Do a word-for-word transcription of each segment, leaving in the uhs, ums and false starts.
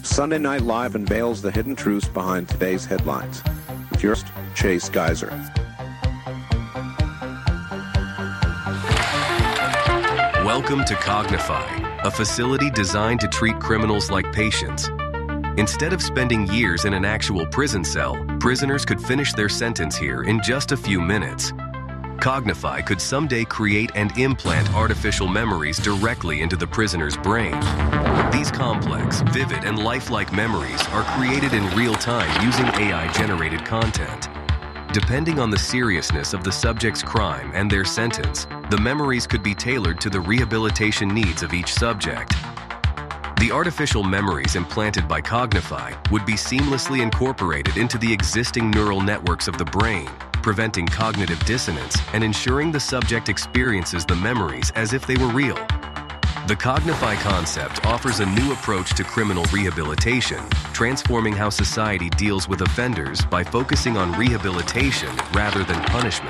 Sunday Night Live unveils the hidden truths behind today's headlines. With your host, Chase Geiser. Welcome to Cognify, a facility designed to treat criminals like patients. Instead of spending years in an actual prison cell, prisoners could finish their sentence here in just a few minutes. Cognify could someday create and implant artificial memories directly into the prisoner's brain. These complex, vivid, and lifelike memories are created in real time using A I-generated content. Depending on the seriousness of the subject's crime and their sentence, the memories could be tailored to the rehabilitation needs of each subject. The artificial memories implanted by Cognify would be seamlessly incorporated into the existing neural networks of the brain, preventing cognitive dissonance and ensuring the subject experiences the memories as if they were real. The Cognify concept offers a new approach to criminal rehabilitation, transforming how society deals with offenders by focusing on rehabilitation rather than punishment.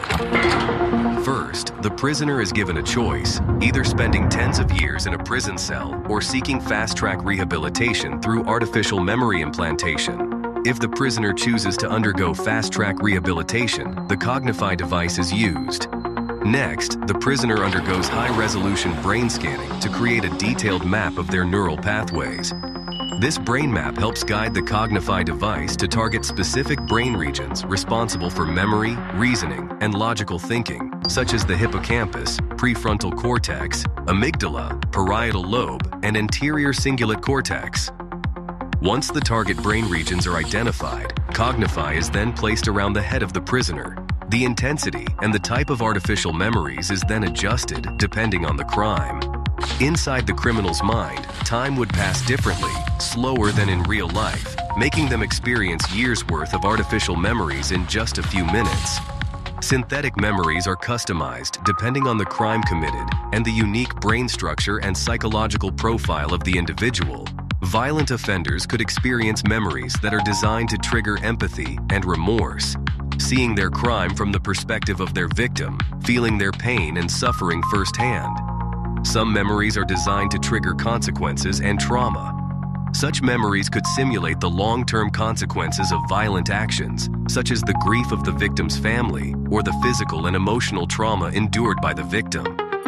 First, the prisoner is given a choice, either spending tens of years in a prison cell or seeking fast-track rehabilitation through artificial memory implantation. If the prisoner chooses to undergo fast-track rehabilitation, the Cognify device is used. Next, the prisoner undergoes high-resolution brain scanning to create a detailed map of their neural pathways. This brain map helps guide the Cognify device to target specific brain regions responsible for memory, reasoning, and logical thinking, such as the hippocampus, prefrontal cortex, amygdala, parietal lobe, and anterior cingulate cortex. Once the target brain regions are identified, Cognify is then placed around the head of the prisoner. The intensity and the type of artificial memories is then adjusted depending on the crime. Inside the criminal's mind, time would pass differently, slower than in real life, making them experience years' worth of artificial memories in just a few minutes. Synthetic memories are customized depending on the crime committed and the unique brain structure and psychological profile of the individual. Violent offenders could experience memories that are designed to trigger empathy and remorse, seeing their crime from the perspective of their victim, feeling their pain and suffering firsthand. Some memories are designed to trigger consequences and trauma. Such memories could simulate the long-term consequences of violent actions, such as the grief of the victim's family or the physical and emotional trauma endured by the victim.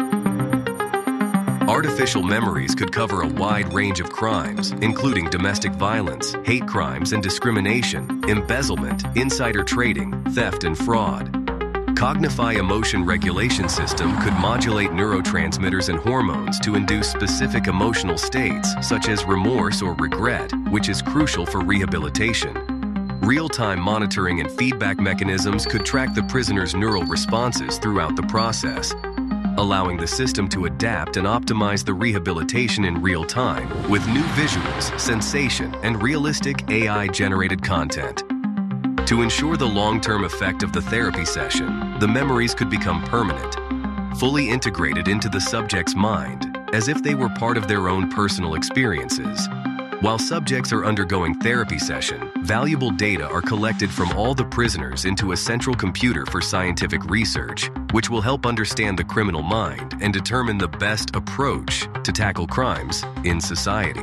Artificial memories could cover a wide range of crimes, including domestic violence, hate crimes and discrimination, embezzlement, insider trading, theft and fraud. Cognify Emotion Regulation System could modulate neurotransmitters and hormones to induce specific emotional states, such as remorse or regret, which is crucial for rehabilitation. Real-time monitoring and feedback mechanisms could track the prisoner's neural responses throughout the process, allowing the system to adapt and optimize the rehabilitation in real time with new visuals, sensation, and realistic A I-generated content. To ensure the long-term effect of the therapy session, the memories could become permanent, fully integrated into the subject's mind, as if they were part of their own personal experiences. While subjects are undergoing therapy session, valuable data are collected from all the prisoners into a central computer for scientific research, which will help understand the criminal mind and determine the best approach to tackle crimes in society.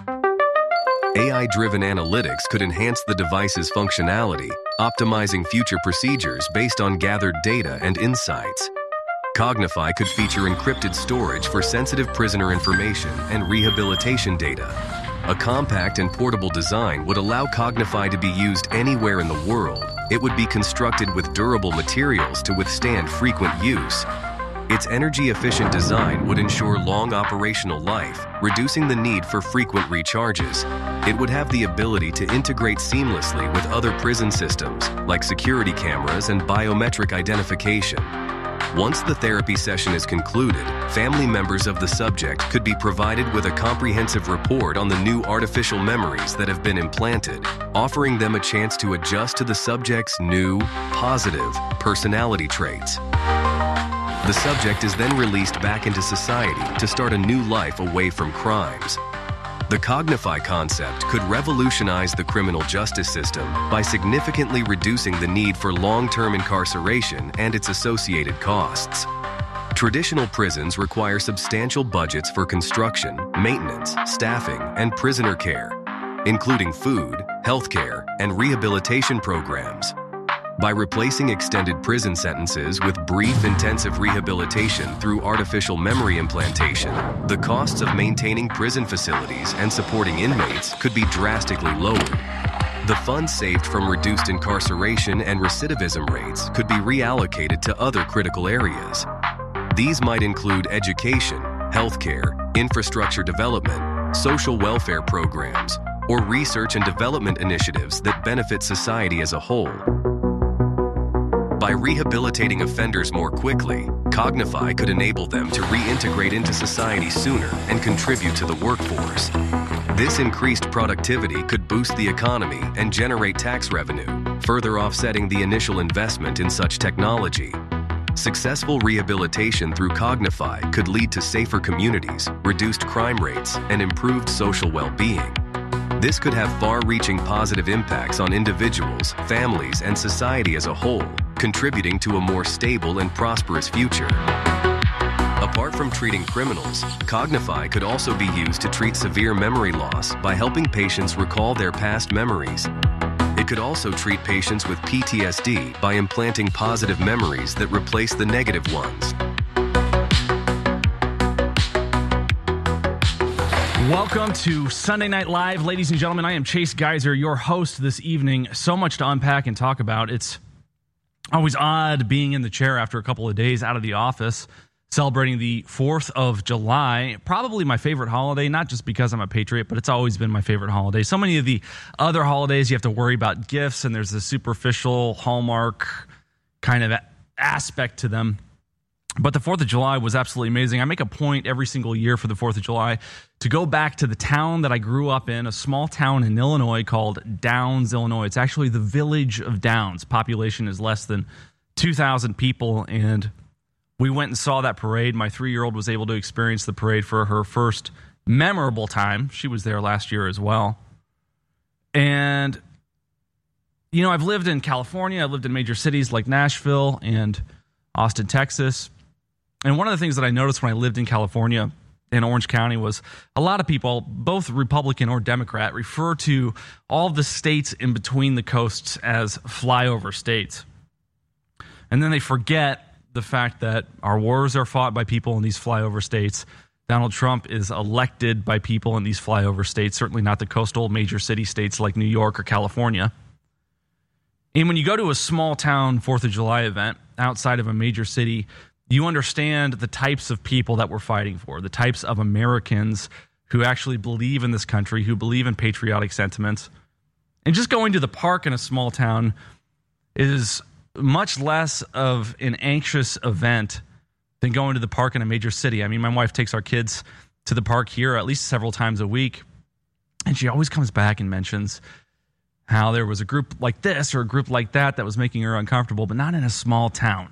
A I-driven analytics could enhance the device's functionality, optimizing future procedures based on gathered data and insights. Cognify could feature encrypted storage for sensitive prisoner information and rehabilitation data. A compact and portable design would allow Cognify to be used anywhere in the world. It would be constructed with durable materials to withstand frequent use. Its energy-efficient design would ensure long operational life, reducing the need for frequent recharges. It would have the ability to integrate seamlessly with other prison systems, like security cameras and biometric identification. Once the therapy session is concluded, family members of the subject could be provided with a comprehensive report on the new artificial memories that have been implanted, offering them a chance to adjust to the subject's new, positive personality traits. The subject is then released back into society to start a new life away from crimes. The Cognify concept could revolutionize the criminal justice system by significantly reducing the need for long-term incarceration and its associated costs. Traditional prisons require substantial budgets for construction, maintenance, staffing, and prisoner care. including food, healthcare, and rehabilitation programs. By replacing extended prison sentences with brief, intensive rehabilitation through artificial memory implantation, the costs of maintaining prison facilities and supporting inmates could be drastically lowered. The funds saved from reduced incarceration and recidivism rates could be reallocated to other critical areas. These might include education, healthcare, infrastructure development, social welfare programs, or research and development initiatives that benefit society as a whole. By rehabilitating offenders more quickly, Cognify could enable them to reintegrate into society sooner and contribute to the workforce. This increased productivity could boost the economy and generate tax revenue, further offsetting the initial investment in such technology. Successful rehabilitation through Cognify could lead to safer communities, reduced crime rates, and improved social well-being. This could have far-reaching positive impacts on individuals, families, and society as a whole, contributing to a more stable and prosperous future. Apart from treating criminals, Cognify could also be used to treat severe memory loss by helping patients recall their past memories. It could also treat patients with P T S D by implanting positive memories that replace the negative ones. Welcome to Sunday Night Live, ladies and gentlemen. I am Chase Geiser, your host this evening. So much to unpack and talk about. It's always odd being in the chair after a couple of days out of the office, celebrating the fourth of July, probably my favorite holiday, not just because I'm a patriot, but it's always been my favorite holiday. So many of the other holidays, you have to worry about gifts, and there's a superficial Hallmark kind of aspect to them. But the fourth of July was absolutely amazing. I make a point every single year for the fourth of July to go back to the town that I grew up in, a small town in Illinois called Downs, Illinois. It's actually the village of Downs. Population is less than two thousand people, and we went and saw that parade. My three-year-old was able to experience the parade for her first memorable time. She was there last year as well. And, you know, I've lived in California. I've lived in major cities like Nashville and Austin, Texas. And one of the things that I noticed when I lived in California in Orange County was a lot of people, both Republican or Democrat, refer to all of the states in between the coasts as flyover states. And then they forget the fact that our wars are fought by people in these flyover states. Donald Trump is elected by people in these flyover states, certainly not the coastal major city states like New York or California. And when you go to a small town fourth of July event outside of a major city, you understand the types of people that we're fighting for, the types of Americans who actually believe in this country, who believe in patriotic sentiments. And just going to the park in a small town is much less of an anxious event than going to the park in a major city. I mean, my wife takes our kids to the park here at least several times a week, and she always comes back and mentions how there was a group like this or a group like that that was making her uncomfortable, but not in a small town.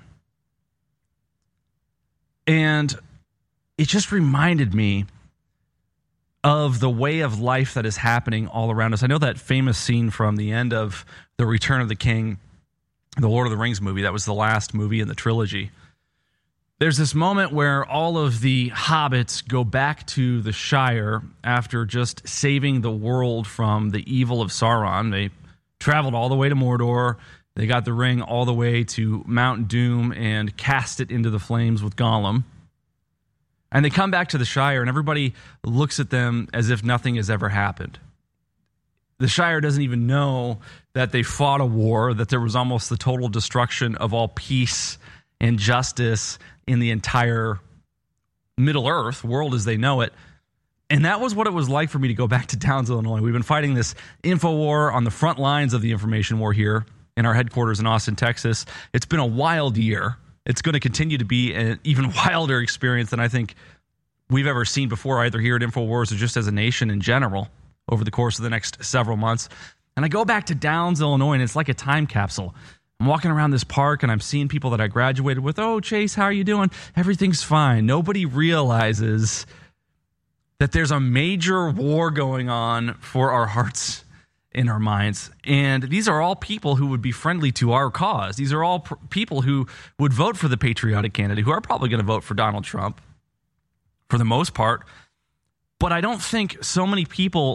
And it just reminded me of the way of life that is happening all around us. I know that famous scene from the end of The Return of the King, the Lord of the Rings movie. That was the last movie in the trilogy. There's this moment where all of the hobbits go back to the Shire after just saving the world from the evil of Sauron. They traveled all the way to Mordor. They got the ring all the way to Mount Doom and cast it into the flames with Gollum. And they come back to the Shire, and everybody looks at them as if nothing has ever happened. The Shire doesn't even know that they fought a war, that there was almost the total destruction of all peace and justice in the entire Middle Earth, world as they know it. And that was what it was like for me to go back to Downs, Illinois. We've been fighting this info war on the front lines of the information war here in our headquarters in Austin, Texas. It's been a wild year. It's going to continue to be an even wilder experience than I think we've ever seen before, either here at InfoWars or just as a nation in general over the course of the next several months. And I go back to Downs, Illinois, and it's like a time capsule. I'm walking around this park, and I'm seeing people that I graduated with. Oh, Chase, how are you doing? Everything's fine. Nobody realizes that there's a major war going on for our hearts in our minds. And these are all people who would be friendly to our cause. These are all pr- people who would vote for the patriotic candidate, who are probably going to vote for Donald Trump for the most part. But I don't think so many people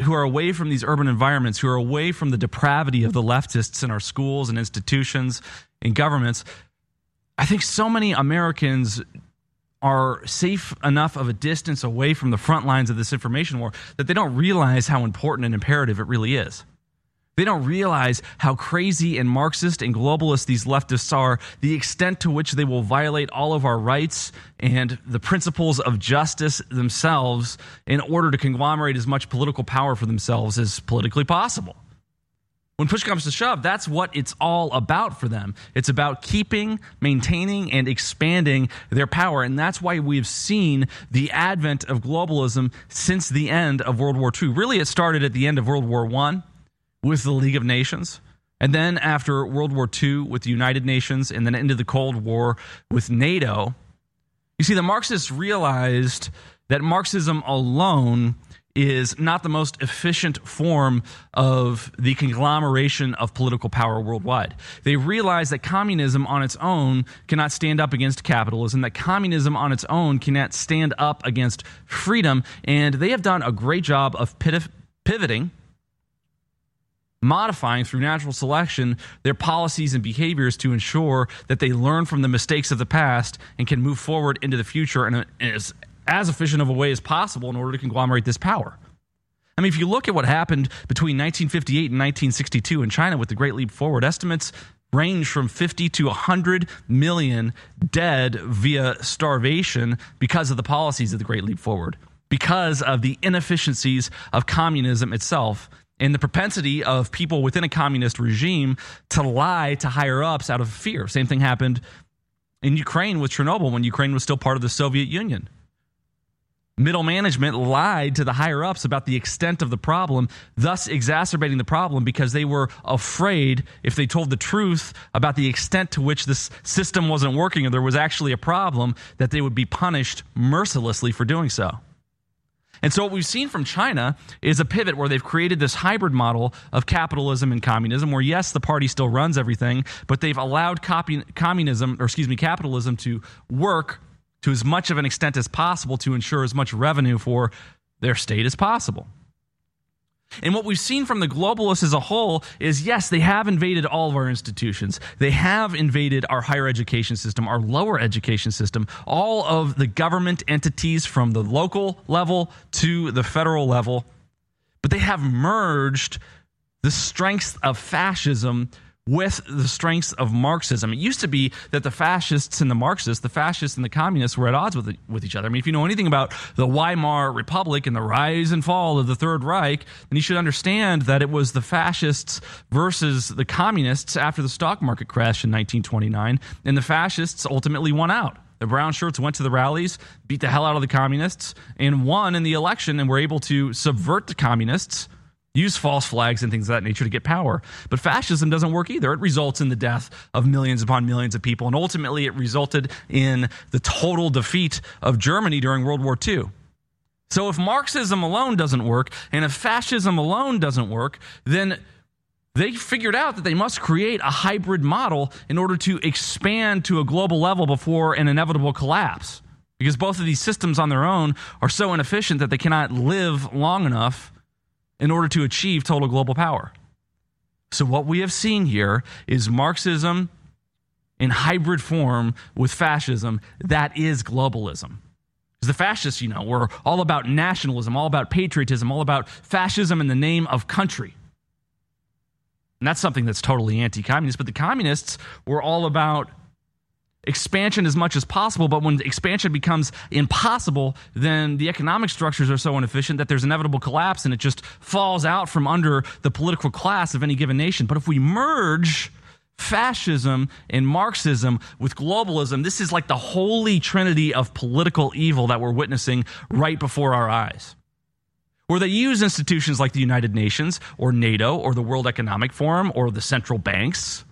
who are away from these urban environments, who are away from the depravity of the leftists in our schools and institutions and governments, I think so many Americans are safe enough of a distance away from the front lines of this information war that they don't realize how important and imperative it really is. They don't realize how crazy and Marxist and globalist these leftists are, the extent to which they will violate all of our rights and the principles of justice themselves in order to conglomerate as much political power for themselves as politically possible. When push comes to shove, that's what it's all about for them. It's about keeping, maintaining, and expanding their power. And that's why we've seen the advent of globalism since the end of World War Two. Really, it started at the end of World War One. With the League of Nations, and then after World War Two with the United Nations, and then into the Cold War with NATO. You see, the Marxists realized that Marxism alone is not the most efficient form of the conglomeration of political power worldwide. They realized that communism on its own cannot stand up against capitalism, that communism on its own cannot stand up against freedom, and they have done a great job of pivoting, modifying through natural selection their policies and behaviors to ensure that they learn from the mistakes of the past and can move forward into the future in, a, in as, as efficient of a way as possible in order to conglomerate this power. I mean, if you look at what happened between nineteen fifty-eight and nineteen sixty-two in China with the Great Leap Forward, estimates range from fifty to one hundred million dead via starvation because of the policies of the Great Leap Forward, because of the inefficiencies of communism itself, and the propensity of people within a communist regime to lie to higher-ups out of fear. Same thing happened in Ukraine with Chernobyl when Ukraine was still part of the Soviet Union. Middle management lied to the higher-ups about the extent of the problem, thus exacerbating the problem because they were afraid if they told the truth about the extent to which this system wasn't working or there was actually a problem, that they would be punished mercilessly for doing so. And so what we've seen from China is a pivot where they've created this hybrid model of capitalism and communism where, yes, the party still runs everything, but they've allowed copy, communism, or excuse me, capitalism to work to as much of an extent as possible to ensure as much revenue for their state as possible. And what we've seen from the globalists as a whole is, yes, they have invaded all of our institutions. They have invaded our higher education system, our lower education system, all of the government entities from the local level to the federal level. But they have merged the strengths of fascism with the strengths of Marxism. It used to be that the fascists and the Marxists, the fascists and the communists were at odds with, with each other. I mean, if you know anything about the Weimar Republic and the rise and fall of the Third Reich, then you should understand that it was the fascists versus the communists after the stock market crash in nineteen twenty-nine, and the fascists ultimately won out. The brown shirts went to the rallies, beat the hell out of the communists, and won in the election and were able to subvert the communists, use false flags and things of that nature to get power. But fascism doesn't work either. It results in the death of millions upon millions of people, and ultimately it resulted in the total defeat of Germany during World War Two. So if Marxism alone doesn't work, and if fascism alone doesn't work, then they figured out that they must create a hybrid model in order to expand to a global level before an inevitable collapse. Because both of these systems on their own are so inefficient that they cannot live long enough in order to achieve total global power. So what we have seen here is Marxism in hybrid form with fascism. That is globalism. Because the fascists, you know, were all about nationalism, all about patriotism, all about fascism in the name of country. And that's something that's totally anti-communist. But the communists were all about expansion as much as possible, but when expansion becomes impossible, then the economic structures are so inefficient that there's inevitable collapse and it just falls out from under the political class of any given nation. But if we merge fascism and Marxism with globalism, this is like the holy trinity of political evil that we're witnessing right before our eyes. Where they use institutions like the United Nations or NATO or the World Economic Forum or the central banks.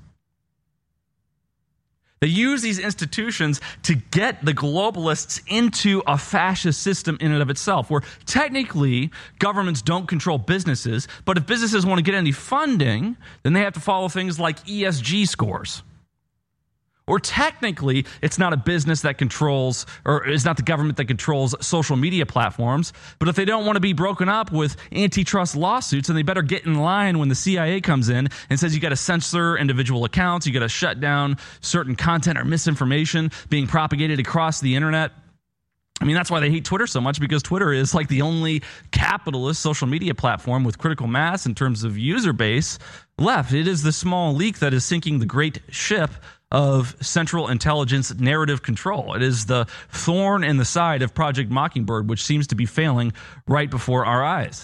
They use these institutions to get the globalists into a fascist system in and of itself, where technically governments don't control businesses, but if businesses want to get any funding, then they have to follow things like E S G scores. Or technically, it's not a business that controls, or it's not the government that controls social media platforms. But if they don't want to be broken up with antitrust lawsuits, then they better get in line when the C I A comes in and says you got to censor individual accounts, you got to shut down certain content or misinformation being propagated across the internet. I mean, that's why they hate Twitter so much, because Twitter is like the only capitalist social media platform with critical mass in terms of user base left. It is the small leak that is sinking the great ship of Central Intelligence narrative control. It is the thorn in the side of Project Mockingbird, which seems to be failing right before our eyes.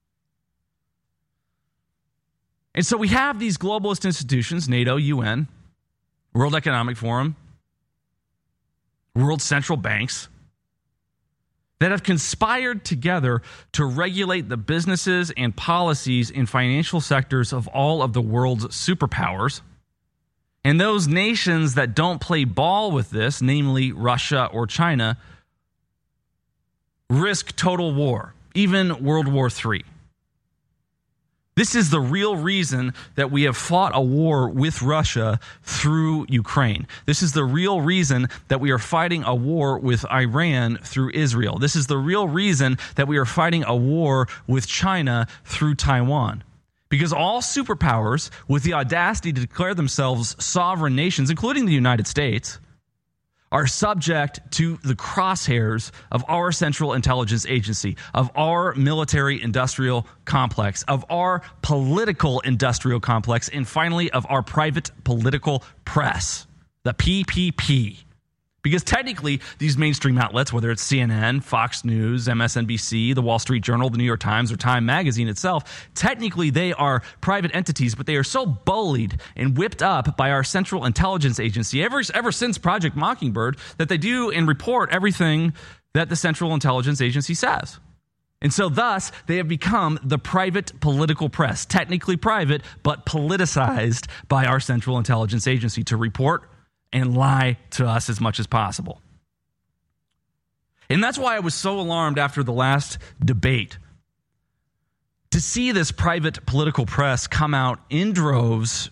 And so we have these globalist institutions, NATO, U N, World Economic Forum, world central banks, that have conspired together to regulate the businesses and policies in financial sectors of all of the world's superpowers. And those nations that don't play ball with this, namely Russia or China, risk total war, even World War Three. This is the real reason that we have fought a war with Russia through Ukraine. This is the real reason that we are fighting a war with Iran through Israel. This is the real reason that we are fighting a war with China through Taiwan. Because all superpowers with the audacity to declare themselves sovereign nations, including the United States, are subject to the crosshairs of our Central Intelligence Agency, of our military industrial complex, of our political industrial complex, and finally of our private political press, the P P P. Because technically, these mainstream outlets, whether it's C N N, Fox News, M S N B C, the Wall Street Journal, the New York Times, or Time Magazine itself, technically they are private entities, but they are so bullied and whipped up by our Central Intelligence Agency ever, ever since Project Mockingbird that they do and report everything that the Central Intelligence Agency says. And so thus, they have become the private political press, technically private, but politicized by our Central Intelligence Agency to report and lie to us as much as possible. And that's why I was so alarmed after the last debate to see this private political press come out in droves,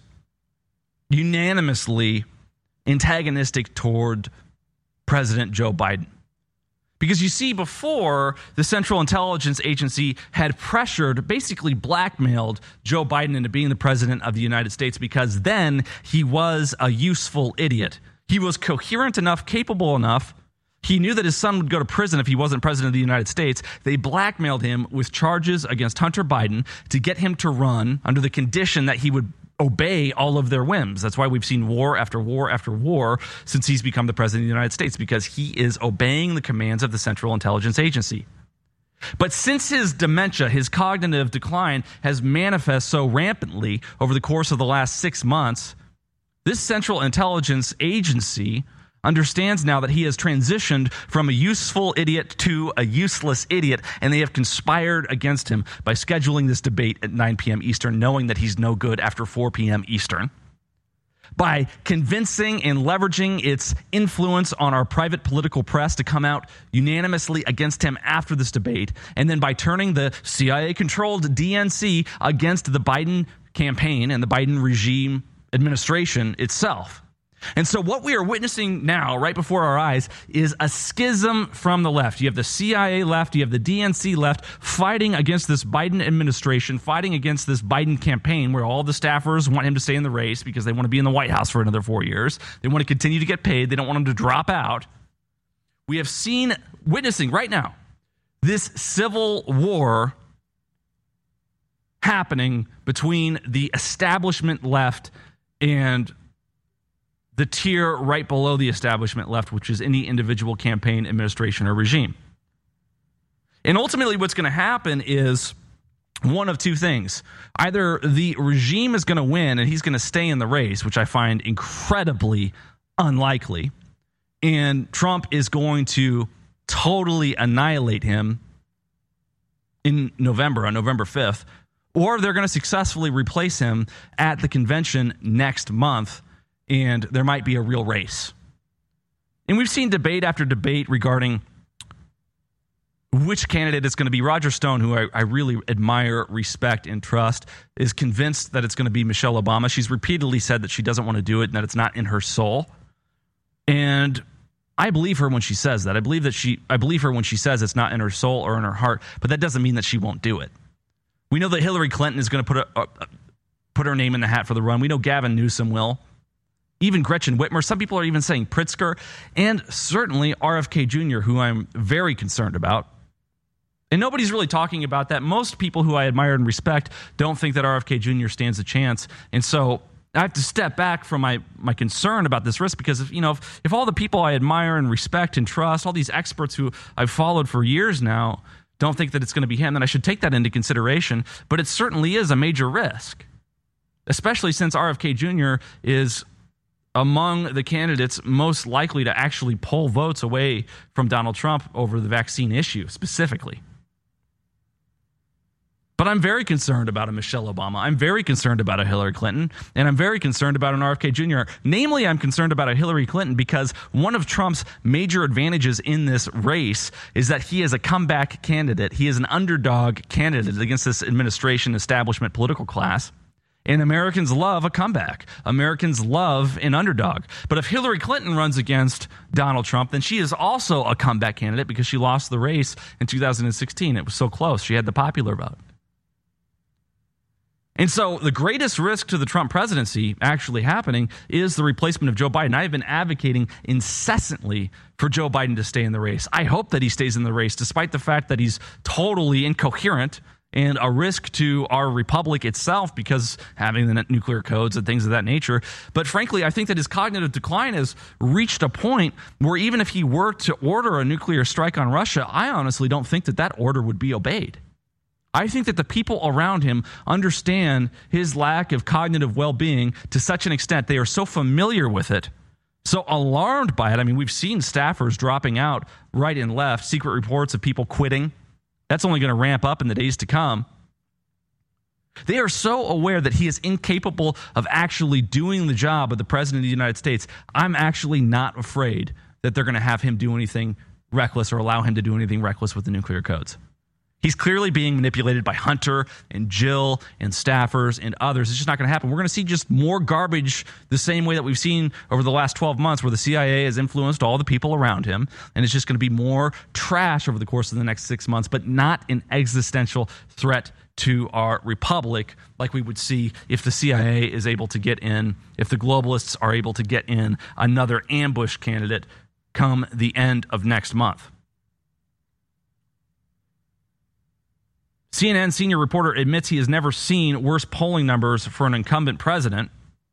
unanimously antagonistic toward President Joe Biden. Because you see, before, the Central Intelligence Agency had pressured, basically blackmailed Joe Biden into being the president of the United States, because then he was a useful idiot. He was coherent enough, capable enough. He knew that his son would go to prison if he wasn't president of the United States. They blackmailed him with charges against Hunter Biden to get him to run under the condition that he would obey all of their whims. That's why we've seen war after war after war since he's become the president of the United States, because he is obeying the commands of the Central Intelligence Agency. But since his dementia, his cognitive decline has manifest so rampantly over the course of the last six months, this Central Intelligence Agency understands now that he has transitioned from a useful idiot to a useless idiot, and they have conspired against him by scheduling this debate at nine p.m. Eastern, knowing that he's no good after four p.m. Eastern, by convincing and leveraging its influence on our private political press to come out unanimously against him after this debate, and then by turning the C I A-controlled D N C against the Biden campaign and the Biden regime administration itself. And so what we are witnessing now, right before our eyes, is a schism from the left. You have the C I A left, you have the D N C left, fighting against this Biden administration, fighting against this Biden campaign, where all the staffers want him to stay in the race because they want to be in the White House for another four years. They want to continue to get paid. They don't want him to drop out. We have seen, witnessing right now, this civil war happening between the establishment left and the tier right below the establishment left, which is any individual campaign, administration, or regime. And ultimately what's going to happen is one of two things. Either the regime is going to win and he's going to stay in the race, which I find incredibly unlikely, and Trump is going to totally annihilate him in November, on November fifth, or they're going to successfully replace him at the convention next month, and there might be a real race. And we've seen debate after debate regarding which candidate it's going to be. Roger Stone, who I, I really admire, respect, and trust, is convinced that it's going to be Michelle Obama. She's repeatedly said that she doesn't want to do it and that it's not in her soul. And I believe her when she says that. I believe that she, I believe her when she says it's not in her soul or in her heart, but that doesn't mean that she won't do it. We know that Hillary Clinton is going to put a, a, put her name in the hat for the run. We know Gavin Newsom will. Even Gretchen Whitmer. Some people are even saying Pritzker, and certainly R F K Junior, who I'm very concerned about. And nobody's really talking about that. Most people who I admire and respect don't think that R F K Junior stands a chance. And so I have to step back from my, my concern about this risk because, if, you know, if, if all the people I admire and respect and trust, all these experts who I've followed for years now, don't think that it's going to be him, then I should take that into consideration. But it certainly is a major risk, especially since R F K Junior is among the candidates most likely to actually pull votes away from Donald Trump over the vaccine issue specifically. But I'm very concerned about a Michelle Obama. I'm very concerned about a Hillary Clinton, and I'm very concerned about an R F K Junior Namely, I'm concerned about a Hillary Clinton because one of Trump's major advantages in this race is that he is a comeback candidate. He is an underdog candidate against this administration establishment political class. And Americans love a comeback. Americans love an underdog. But if Hillary Clinton runs against Donald Trump, then she is also a comeback candidate because she lost the race in two thousand sixteen. It was so close. She had the popular vote. And so the greatest risk to the Trump presidency actually happening is the replacement of Joe Biden. I have been advocating incessantly for Joe Biden to stay in the race. I hope that he stays in the race, despite the fact that he's totally incoherent and a risk to our republic itself because having the nuclear codes and things of that nature. But frankly, I think that his cognitive decline has reached a point where even if he were to order a nuclear strike on Russia, I honestly don't think that that order would be obeyed. I think that the people around him understand his lack of cognitive well-being to such an extent. They are so familiar with it, so alarmed by it. I mean, we've seen staffers dropping out right and left, secret reports of people quitting. That's only going to ramp up in the days to come. They are so aware that he is incapable of actually doing the job of the president of the United States. I'm actually not afraid that they're going to have him do anything reckless or allow him to do anything reckless with the nuclear codes. He's clearly being manipulated by Hunter and Jill and staffers and others. It's just not going to happen. We're going to see just more garbage the same way that we've seen over the last twelve months where the C I A has influenced all the people around him. And it's just going to be more trash over the course of the next six months, but not an existential threat to our republic like we would see if the C I A is able to get in, if the globalists are able to get in another ambush candidate come the end of next month. C N N senior reporter admits he has never seen worse polling numbers for an incumbent president.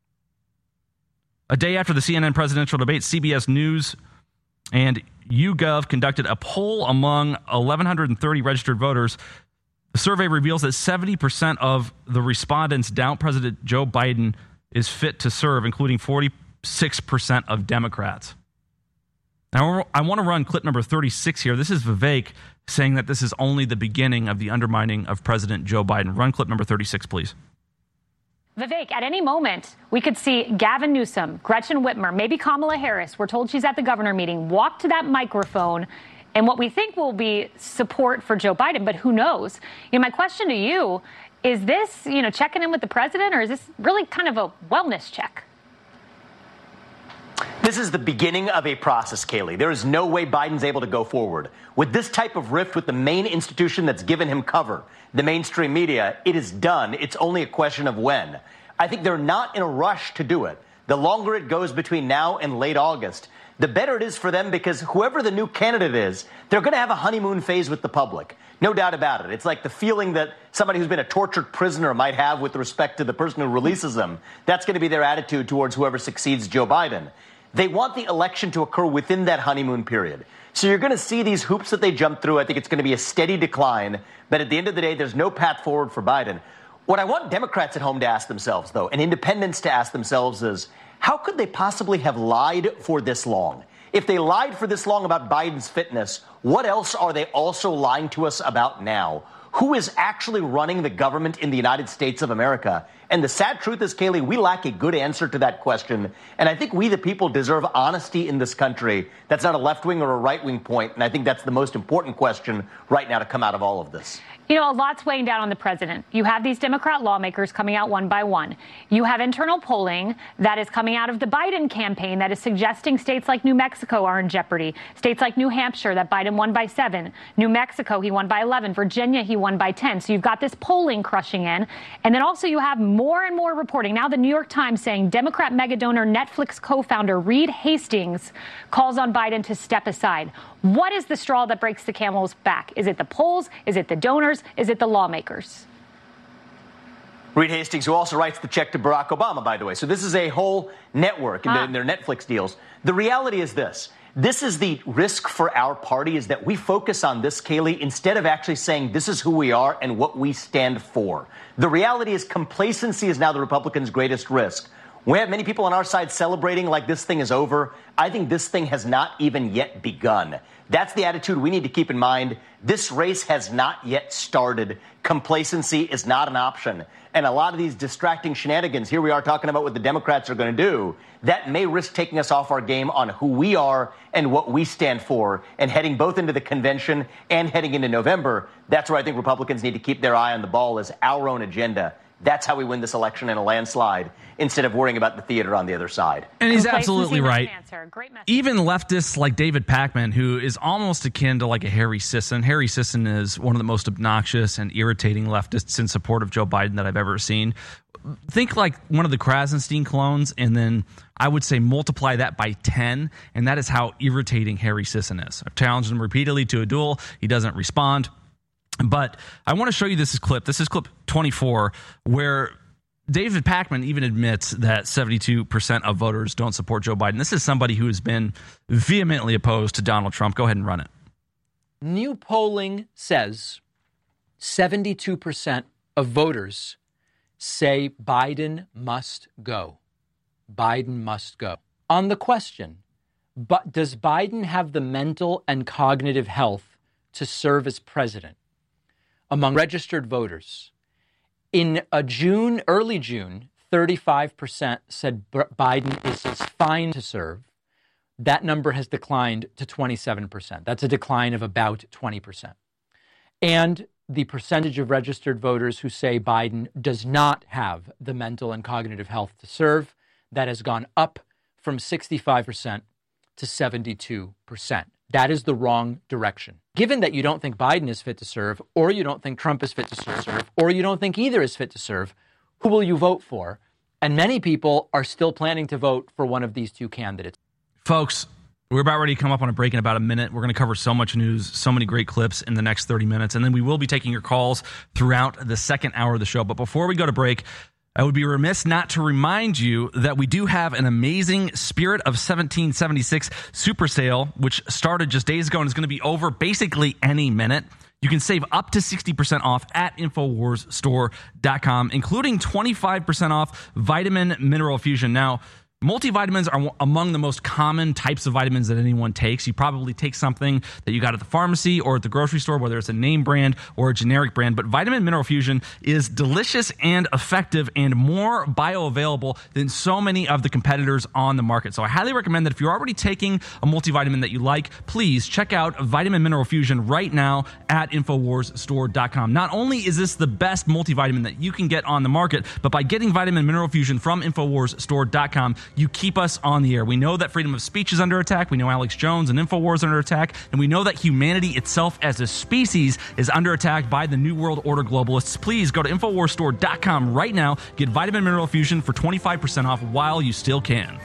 A day after the C N N presidential debate, C B S News and YouGov conducted a poll among eleven thirty registered voters. The survey reveals that seventy percent of the respondents doubt President Joe Biden is fit to serve, including forty-six percent of Democrats. Now, I want to run clip number thirty-six here. This is Vivek saying that this is only the beginning of the undermining of President Joe Biden. Run clip number thirty-six, please. Vivek, at any moment, we could see Gavin Newsom, Gretchen Whitmer, maybe Kamala Harris. We're told she's at the governor meeting. Walk to that microphone and what we think will be support for Joe Biden. But who knows? You know, my question to you, is this, you know, checking in with the president, or is this really kind of a wellness check? This is the beginning of a process, Kayleigh. There is no way Biden's able to go forward. With this type of rift with the main institution that's given him cover, the mainstream media, it is done. It's only a question of when. I think they're not in a rush to do it. The longer it goes between now and late August, the better it is for them, because whoever the new candidate is, they're going to have a honeymoon phase with the public. No doubt about it. It's like the feeling that somebody who's been a tortured prisoner might have with respect to the person who releases them. That's going to be their attitude towards whoever succeeds Joe Biden. They want the election to occur within that honeymoon period. So you're going to see these hoops that they jump through. I think it's going to be a steady decline. But at the end of the day, there's no path forward for Biden. What I want Democrats at home to ask themselves, though, and independents to ask themselves is, how could they possibly have lied for this long? If they lied for this long about Biden's fitness, what else are they also lying to us about now? who is actually running the government in the United States of America? And the sad truth is, Kayleigh, we lack a good answer to that question. And I think we, the people, deserve honesty in this country. That's not a left-wing or a right-wing point. And I think that's the most important question right now to come out of all of this. You know, a lot's weighing down on the president. You have these Democrat lawmakers coming out one by one. You have internal polling that is coming out of the Biden campaign that is suggesting states like New Mexico are in jeopardy. States like New Hampshire, that Biden won by seven. New Mexico, he won by eleven. Virginia, he won by ten. So you've got this polling crushing in. And then also you have more and more reporting. Now the New York Times saying Democrat megadonor Netflix co-founder Reed Hastings calls on Biden to step aside. What is the straw that breaks the camel's back? Is it the polls? Is it the donors? Is it the lawmakers? Reed Hastings, who also writes the check to Barack Obama, by the way. So this is a whole network in, ah. the, in their Netflix deals. The reality is this. This is the risk for our party, is that we focus on this, Kayleigh, instead of actually saying this is who we are and what we stand for. The reality is complacency is now the Republicans' greatest risk. We have many people on our side celebrating like this thing is over. I think this thing has not even yet begun. That's the attitude we need to keep in mind. This race has not yet started. Complacency is not an option. And a lot of these distracting shenanigans, here we are talking about what the Democrats are going to do, that may risk taking us off our game on who we are and what we stand for, and heading both into the convention and heading into November. That's where I think Republicans need to keep their eye on the ball, is our own agenda. That's how we win this election in a landslide, instead of worrying about the theater on the other side. And he's absolutely right. Even leftists like David Pakman, who is almost akin to like a Harry Sisson. Harry Sisson is one of the most obnoxious and irritating leftists in support of Joe Biden that I've ever seen. Think like one of the Krasenstein clones, and then I would say multiply that by ten, and that is how irritating Harry Sisson is. I've challenged him repeatedly to a duel. He doesn't respond. But I want to show you this clip. This is clip twenty-four, where David Pakman even admits that seventy-two percent of voters don't support Joe Biden. This is somebody who has been vehemently opposed to Donald Trump. Go ahead and run it. New polling says seventy-two percent of voters say Biden must go. Biden must go. On the question, but does Biden have the mental and cognitive health to serve as president? Among registered voters, in a June, early June, thirty-five percent said Biden is fine to serve. That number has declined to twenty-seven percent. That's a decline of about twenty percent. And the percentage of registered voters who say Biden does not have the mental and cognitive health to serve, that has gone up from sixty-five percent to seventy-two percent. That is the wrong direction. Given that you don't think Biden is fit to serve, or you don't think Trump is fit to serve, or you don't think either is fit to serve, who will you vote for? And many people are still planning to vote for one of these two candidates. Folks, we're about ready to come up on a break in about a minute. We're going to cover so much news, so many great clips in the next thirty minutes, and then we will be taking your calls throughout the second hour of the show. But before we go to break, I would be remiss not to remind you that we do have an amazing Spirit of seventeen seventy-six super sale, which started just days ago and is going to be over basically any minute. You can save up to sixty percent off at Infowars Store dot com, including twenty-five percent off Vitamin Mineral Fusion. Now, multivitamins are among the most common types of vitamins that anyone takes. You probably take something that you got at the pharmacy or at the grocery store, whether it's a name brand or a generic brand. But Vitamin Mineral Fusion is delicious and effective and more bioavailable than so many of the competitors on the market. So I highly recommend that if you're already taking a multivitamin that you like, please check out Vitamin Mineral Fusion right now at Infowars Store dot com. Not only is this the best multivitamin that you can get on the market, but by getting Vitamin Mineral Fusion from Infowars Store dot com, you keep us on the air. We know that freedom of speech is under attack. We know Alex Jones and InfoWars are under attack. And we know that humanity itself as a species is under attack by the New World Order globalists. Please go to Infowars Store dot com right now. Get Vitamin Mineral Fusion for twenty-five percent off while you still can.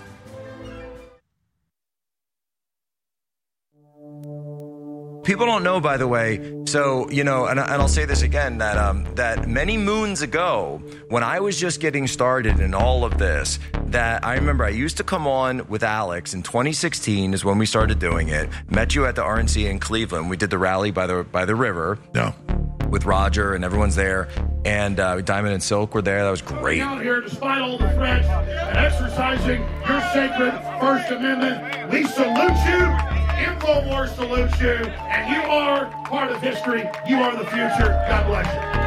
People don't know, by the way, so, you know, and, and I'll say this again, that um, that many moons ago, when I was just getting started in all of this, that I remember I used to come on with Alex in twenty sixteen is when we started doing it. Met you at the R N C in Cleveland. We did the rally by the by the river. Yeah. With Roger and everyone's there. And uh, Diamond and Silk were there. That was great. Out here despite all the threats and exercising your sacred First Amendment. We salute you InfoWars salutes you, and you are part of history. You are the future. God bless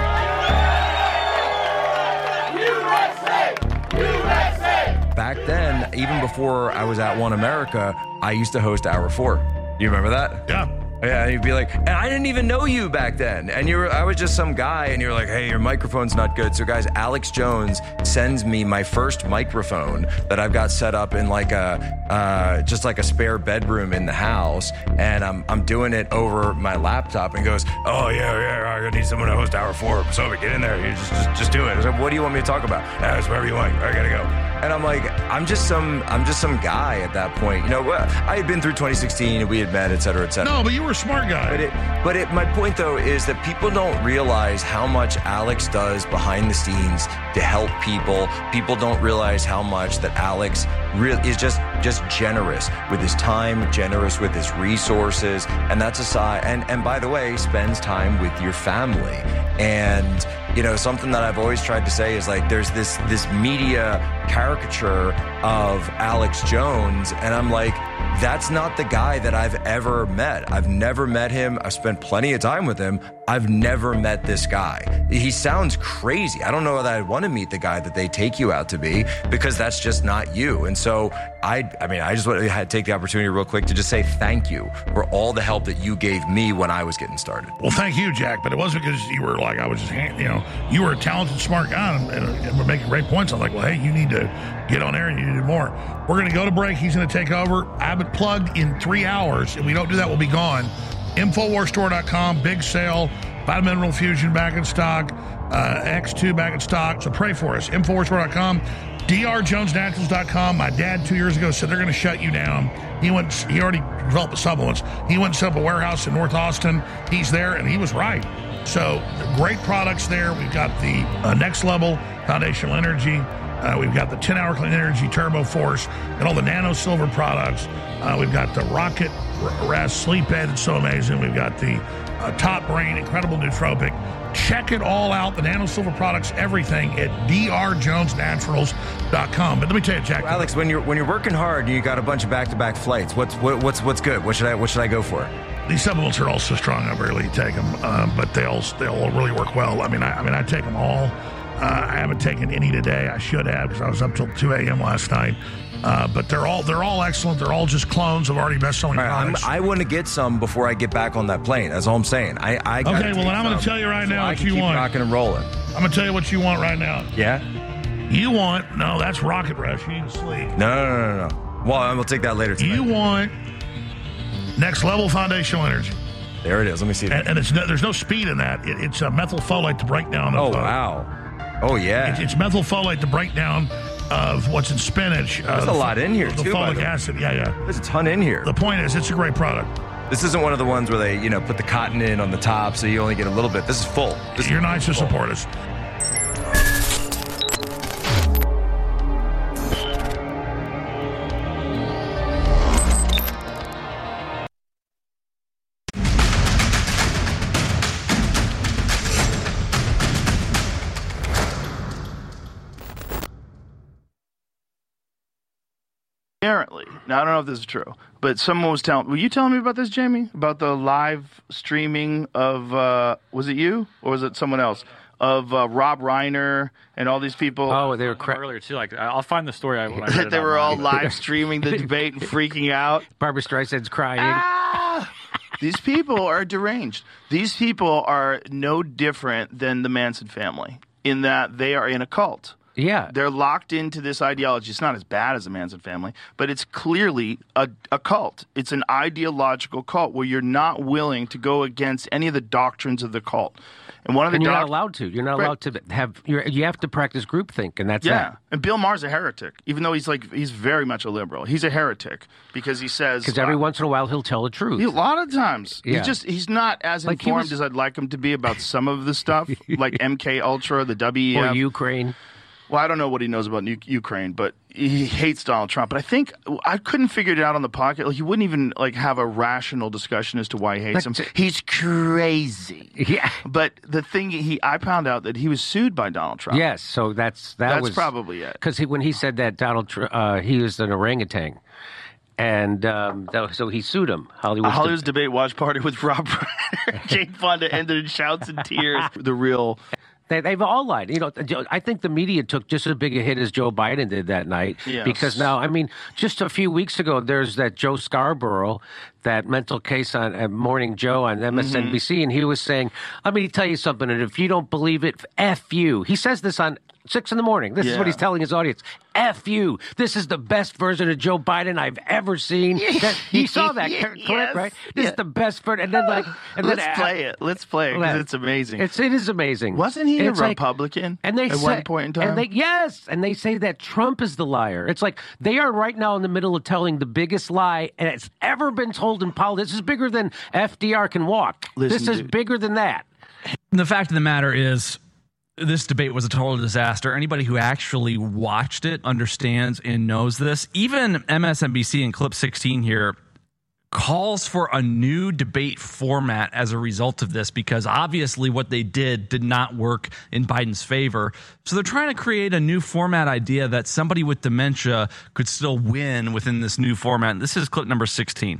you. U S A! U S A! Back then, even before I was at One America, I used to host Hour Four. You remember that? Yeah. Yeah, and you'd be like, and I didn't even know you back then. And you were, I was just some guy, and you were like, hey, your microphone's not good. So, guys, Alex Jones sends me my first microphone that I've got set up in like a, uh, just like a spare bedroom in the house. And I'm I'm doing it over my laptop and goes, oh, yeah, yeah, I need someone to host Hour Four. So, get in there. You just, just, just do it. I said, what do you want me to talk about? Ah, it's whatever you want. I gotta go. And I'm like, I'm just some, I'm just some guy at that point. You know, I had been through twenty sixteen, and we had met, et cetera, et cetera. No, but you were a smart guy. But it, but it, my point, though, is that people don't realize how much Alex does behind the scenes to help people. People don't realize how much that Alex re- is just just generous with his time, generous with his resources, and that's a side. And and by the way, spends time with your family. And you know, something that I've always tried to say is like, there's this this media caricature of Alex Jones, and I'm like, that's not the guy that I've ever met. I've never met him. I've spent plenty of time with him. I've never met this guy. He sounds crazy. I don't know that I'd want to meet the guy that they take you out to be, because that's just not you. And so I, I mean, I just want to take the opportunity real quick to just say thank you for all the help that you gave me when I was getting started. Well, thank you, Jack. But it wasn't because you were like, I was just, you know, you were a talented, smart guy, and, and, and we're making great points. I'm like, well, hey, you need to get on air and you need to do more. We're going to go to break. He's going to take over. Abbott Plug in three hours. If we don't do that, we'll be gone. Infowars Store dot com, big sale. Vitamin Mineral Fusion back in stock. Uh, X two back in stock. So pray for us. Infowars Store dot com. D R Jones Naturals dot com. My dad two years ago said they're going to shut you down. He went. He already developed the supplements. He went and set up a warehouse in North Austin. He's there, and he was right. So great products there. We've got the uh, Next Level Foundational Energy. Uh, we've got the ten hour Clean Energy Turbo Force and all the Nano Silver products. Uh, we've got the Rocket Rest Sleep Aid. It's so amazing. We've got the uh, Top Brain Incredible Nootropic. Check it all out, the Nano Silver products, everything at D R Jones Naturals dot com. But let me tell you, Jack. Well, Alex, when you're when you're working hard, you got a bunch of back-to-back flights. What's what, what's what's good? What should I what should I go for? These supplements are all so strong, I barely take them, uh, but they all they all really work well. I mean, I, I mean, I take them all. Uh, I haven't taken any today. I should have, because I was up till two a.m. last night. Uh, but they're all they're all excellent. They're all just clones of already best-selling right, products. I'm, I want to get some before I get back on that plane. That's all I'm saying. I, I okay. Well, then I'm going to tell you right so now I what can you keep want. Rocking and rolling. I'm going to tell you what you want right now. Yeah. You want no? That's Rocket Rush. You need to sleep. No, no, no, no, no. Well, I'm going to take that later tonight. You want Next Level Foundational Energy. There it is. Let me see that. And, and it's no, there's no speed in that. It, it's a methylfolate to break down. Oh of, uh, wow. Oh yeah. It's, it's methylfolate to break down of what's in spinach. There's uh, a lot in here the too. folic acid. Yeah, yeah. There's a ton in here. The point is, it's a great product. This isn't one of the ones where they, you know, put the cotton in on the top, so you only get a little bit. This is full. This You're is nice to full. support us. Apparently, now I don't know if this is true, but someone was telling. Were you telling me about this, Jamie? About the live streaming of uh, was it you or was it someone else of uh, Rob Reiner and all these people? Oh, they were cra- earlier too. Like I'll find the story. When I that they were all live streaming the debate and freaking out. Barbara Streisand's crying. Ah! These people are deranged. These people are no different than the Manson family in that they are in a cult. Yeah. They're locked into this ideology. It's not as bad as the Manson family, but it's clearly a, a cult. It's an ideological cult where you're not willing to go against any of the doctrines of the cult. And one of the and you're doc- not allowed to. You're not right. allowed to have. You're, you have to practice groupthink, and that's yeah. that. And Bill Maher's a heretic, even though he's like he's very much a liberal. He's a heretic because he says because every uh, once in a while he'll tell the truth. He, a lot of times, yeah. he just he's not as like informed was, as I'd like him to be about some of the stuff, like M K Ultra, the W E F, or Ukraine. Well, I don't know what he knows about U- Ukraine, but he hates Donald Trump. But I think I couldn't figure it out on the podcast. Like, he wouldn't even like have a rational discussion as to why he hates That's him. it. He's crazy. Yeah. But the thing he, I found out that he was sued by Donald Trump. Yes. So that's that That's was probably it. Because when he said that Donald, Tr- uh, he was an orangutan. And um, that, so he sued him. Hollywood's, a Hollywood's debate watch party with Rob Reiner. Jane Fonda ended in shouts and tears. The real... They, they've all lied. You know, I think the media took just as big a hit as Joe Biden did that night. Yes. Because now, I mean, just a few weeks ago, there's that Joe Scarborough, that mental case on uh, Morning Joe on M S N B C, mm-hmm. and he was saying, let me tell you something, and if you don't believe it, F you. He says this on six in the morning. This yeah. is what he's telling his audience. F you. This is the best version of Joe Biden I've ever seen. That, he saw that clip, yes. right? This yeah. is the best version. And then, like, and let's then, play it. Let's play it because it's amazing. It's it is amazing. Wasn't he it's a like, Republican? And they at say, one point in time. And they, yes, and they say that Trump is the liar. It's like they are right now in the middle of telling the biggest lie that's ever been told in politics. This is bigger than F D R can walk. Listen, this is dude. bigger than that. The fact of the matter is, this debate was a total disaster. Anybody who actually watched it understands and knows this. Even M S N B C in clip sixteen here calls for a new debate format as a result of this, because obviously what they did did not work in Biden's favor. So they're trying to create a new format idea that somebody with dementia could still win within this new format. This is clip number sixteen.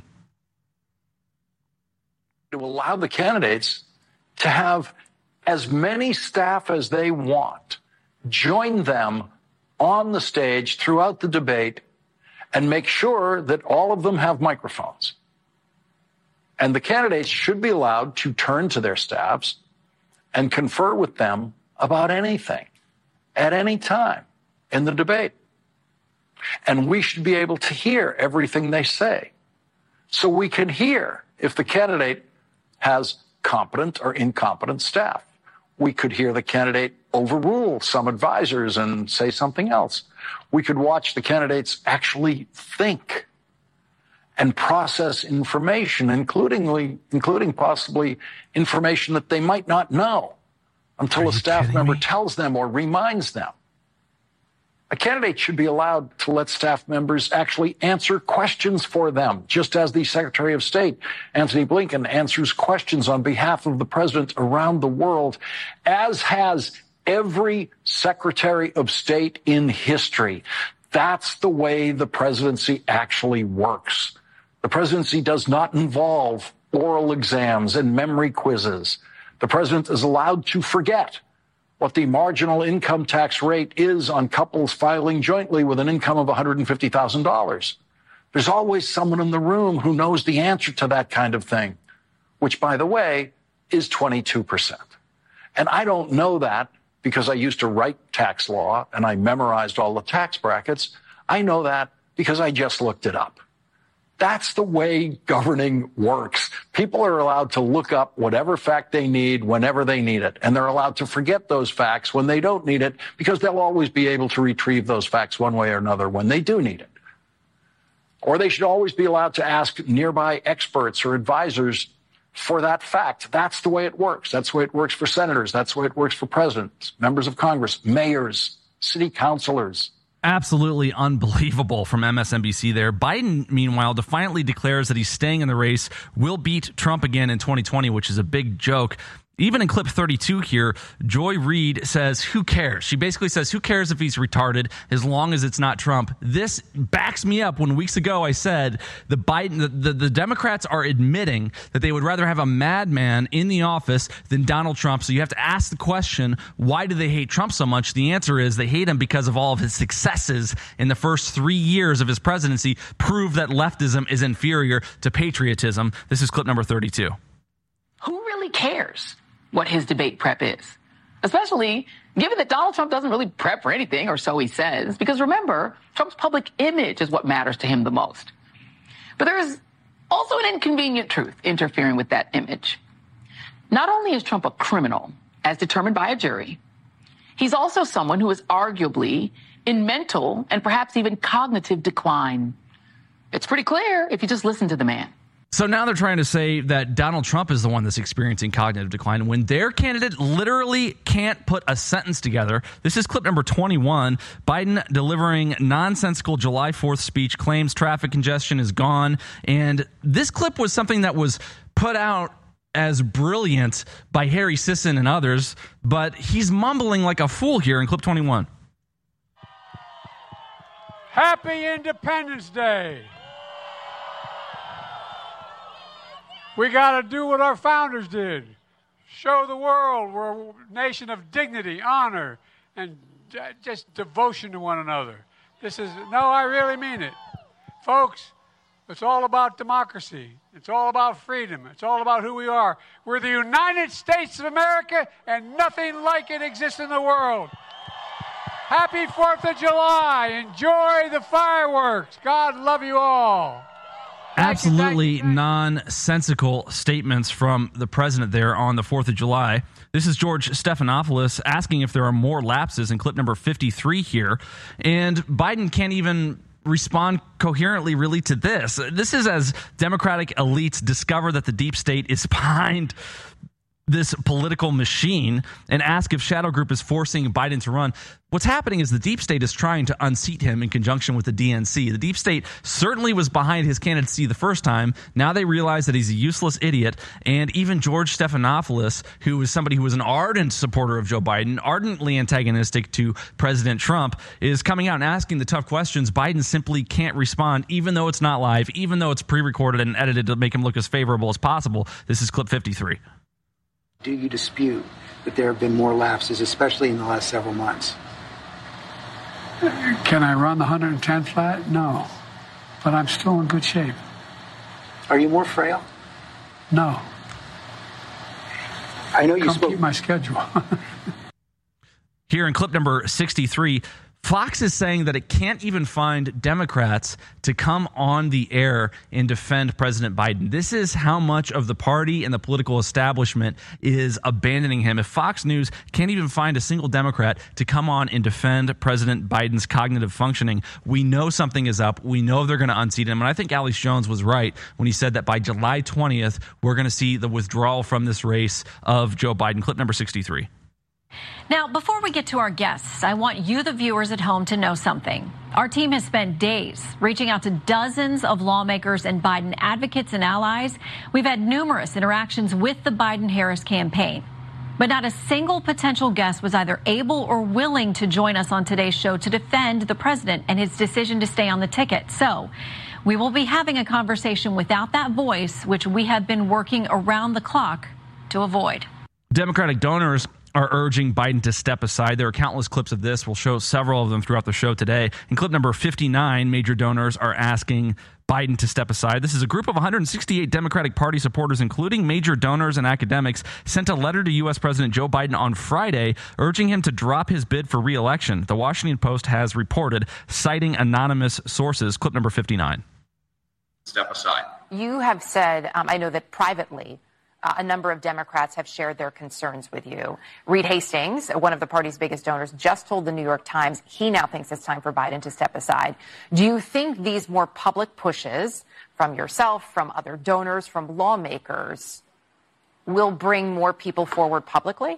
To allow the candidates to have as many staff as they want, join them on the stage throughout the debate, and make sure that all of them have microphones. And the candidates should be allowed to turn to their staffs and confer with them about anything at any time in the debate. And we should be able to hear everything they say, so we can hear if the candidate has competent or incompetent staff. We could hear the candidate overrule some advisors and say something else. We could watch the candidates actually think and process information, including, including possibly information that they might not know until a staff member tells them or reminds them. A candidate should be allowed to let staff members actually answer questions for them, just as the Secretary of State, Antony Blinken, answers questions on behalf of the president around the world, as has every Secretary of State in history. That's the way the presidency actually works. The presidency does not involve oral exams and memory quizzes. The president is allowed to forget what the marginal income tax rate is on couples filing jointly with an income of one hundred fifty thousand dollars. There's always someone in the room who knows the answer to that kind of thing, which, by the way, is twenty-two percent. And I don't know that because I used to write tax law and I memorized all the tax brackets. I know that because I just looked it up. That's the way governing works. People are allowed to look up whatever fact they need whenever they need it. And they're allowed to forget those facts when they don't need it, because they'll always be able to retrieve those facts one way or another when they do need it. Or they should always be allowed to ask nearby experts or advisors for that fact. That's the way it works. That's the way it works for senators. That's the way it works for presidents, members of Congress, mayors, city councilors. Absolutely unbelievable from M S N B C there. Biden, meanwhile, defiantly declares that he's staying in the race, will beat Trump again in twenty twenty, which is a big joke. Even in clip thirty-two here, Joy Reid says, who cares? She basically says, who cares if he's retarded as long as it's not Trump? This backs me up when weeks ago I said the Biden, the, the, the Democrats are admitting that they would rather have a madman in the office than Donald Trump. So you have to ask the question, why do they hate Trump so much? The answer is they hate him because of all of his successes in the first three years of his presidency prove that leftism is inferior to patriotism. This is clip number thirty-two. Who really cares what his debate prep is? Especially given that Donald Trump doesn't really prep for anything, or so he says. Because remember, Trump's public image is what matters to him the most. But there is also an inconvenient truth interfering with that image. Not only is Trump a criminal, as determined by a jury, he's also someone who is arguably in mental and perhaps even cognitive decline. It's pretty clear if you just listen to the man. So now they're trying to say that Donald Trump is the one that's experiencing cognitive decline when their candidate literally can't put a sentence together. This is clip number twenty-one. Biden delivering nonsensical July fourth speech, claims traffic congestion is gone. And this clip was something that was put out as brilliant by Harry Sisson and others, but he's mumbling like a fool here in clip twenty-one. Happy Independence Day. We got to do what our founders did. Show the world we're a nation of dignity, honor, and just devotion to one another. This is, no, I really mean it. Folks, it's all about democracy. It's all about freedom. It's all about who we are. We're the United States of America, and nothing like it exists in the world. Happy fourth of July. Enjoy the fireworks. God love you all. Absolutely nonsensical statements from the president there on the fourth of July. This is George Stephanopoulos asking if there are more lapses in clip number fifty-three here. And Biden can't even respond coherently really to this. This is as Democratic elites discover that the deep state is behind this political machine and ask if Shadow Group is forcing Biden to run. What's happening is the deep state is trying to unseat him in conjunction with the D N C. The deep state certainly was behind his candidacy the first time. Now they realize that he's a useless idiot. And even George Stephanopoulos, who is somebody who was an ardent supporter of Joe Biden, ardently antagonistic to President Trump, is coming out and asking the tough questions. Biden simply can't respond, even though it's not live, even though it's pre-recorded and edited to make him look as favorable as possible. This is clip fifty-three. Do you dispute that there have been more lapses, especially in the last several months? Can I run the one hundred ten flat? No. But I'm still in good shape. Are you more frail? No. I know you Come spoke. keep my schedule. Here in clip number sixty-three, Fox is saying that it can't even find Democrats to come on the air and defend President Biden. This is how much of the party and the political establishment is abandoning him. If Fox News can't even find a single Democrat to come on and defend President Biden's cognitive functioning, we know something is up. We know they're going to unseat him. And I think Alex Jones was right when he said that by July twentieth, we're going to see the withdrawal from this race of Joe Biden. Clip number sixty-three. Now, before we get to our guests, I want you, the viewers at home, to know something. Our team has spent days reaching out to dozens of lawmakers and Biden advocates and allies. We've had numerous interactions with the Biden-Harris campaign. But not a single potential guest was either able or willing to join us on today's show to defend the president and his decision to stay on the ticket. So we will be having a conversation without that voice, which we have been working around the clock to avoid. Democratic donors are urging Biden to step aside. There are countless clips of this. We'll show several of them throughout the show today. In clip number fifty-nine, major donors are asking Biden to step aside. This is a group of one hundred sixty-eight Democratic Party supporters, including major donors and academics, sent a letter to U S. President Joe Biden on Friday urging him to drop his bid for re-election. The Washington Post has reported, citing anonymous sources. Clip number fifty-nine. Step aside. You have said, um, I know that privately, Uh, a number of Democrats have shared their concerns with you. Reed Hastings, one of the party's biggest donors, just told the New York Times he now thinks it's time for Biden to step aside. Do you think these more public pushes from yourself, from other donors, from lawmakers will bring more people forward publicly?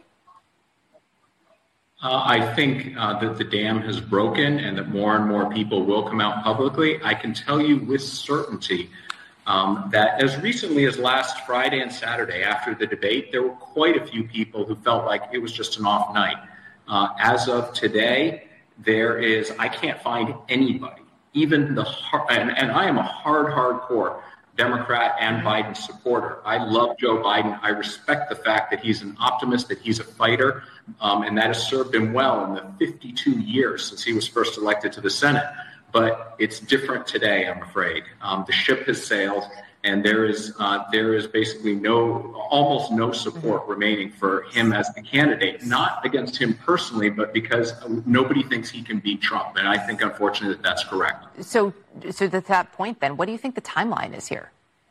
Uh, I think uh, that the dam has broken and that more and more people will come out publicly. I can tell you with certainty Um, that as recently as last Friday and Saturday after the debate, there were quite a few people who felt like it was just an off night. Uh, as of today, there is, I can't find anybody, even the, hard, and, and I am a hard, hardcore Democrat and Biden supporter. I love Joe Biden. I respect the fact that he's an optimist, that he's a fighter, um, and that has served him well in the fifty-two years since he was first elected to the Senate. But it's different today, I'm afraid. Um, the ship has sailed, and there is uh, there is basically no, almost no support remaining for him as the candidate. Not against him personally, but because nobody thinks he can beat Trump. And I think, unfortunately, that that's correct. So, so to that point, then, what do you think the timeline is here?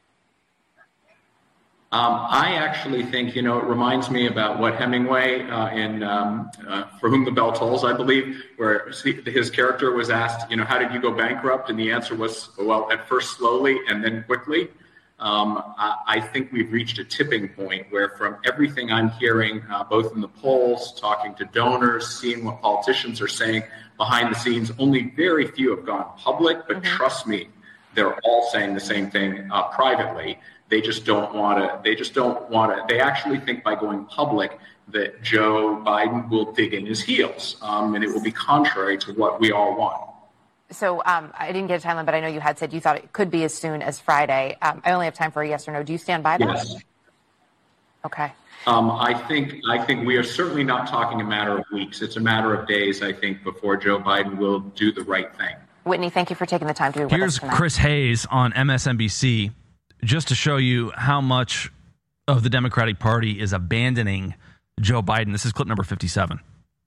Um, I actually think, you know, it reminds me about what Hemingway uh, in um, uh, For Whom the Bell Tolls, I believe, where his character was asked, you know, how did you go bankrupt? And the answer was, well, at first slowly and then quickly. Um, I, I think we've reached a tipping point where from everything I'm hearing, uh, both in the polls, talking to donors, seeing what politicians are saying behind the scenes, only very few have gone public, but mm-hmm. trust me, they're all saying the same thing uh, privately. They just don't want to, they just don't want to, they actually think by going public that Joe Biden will dig in his heels, um, and it will be contrary to what we all want. So um, I didn't get a timeline, but I know you had said you thought it could be as soon as Friday. Um, I only have time for a yes or no. Do you stand by that? Yes. Okay. Um, I think I think we are certainly not talking a matter of weeks. It's a matter of days, I think, before Joe Biden will do the right thing. Whitney, thank you for taking the time to be with Here's us tonight. Chris Hayes on M S N B C, just to show you how much of the Democratic Party is abandoning Joe Biden. This is clip number fifty-seven.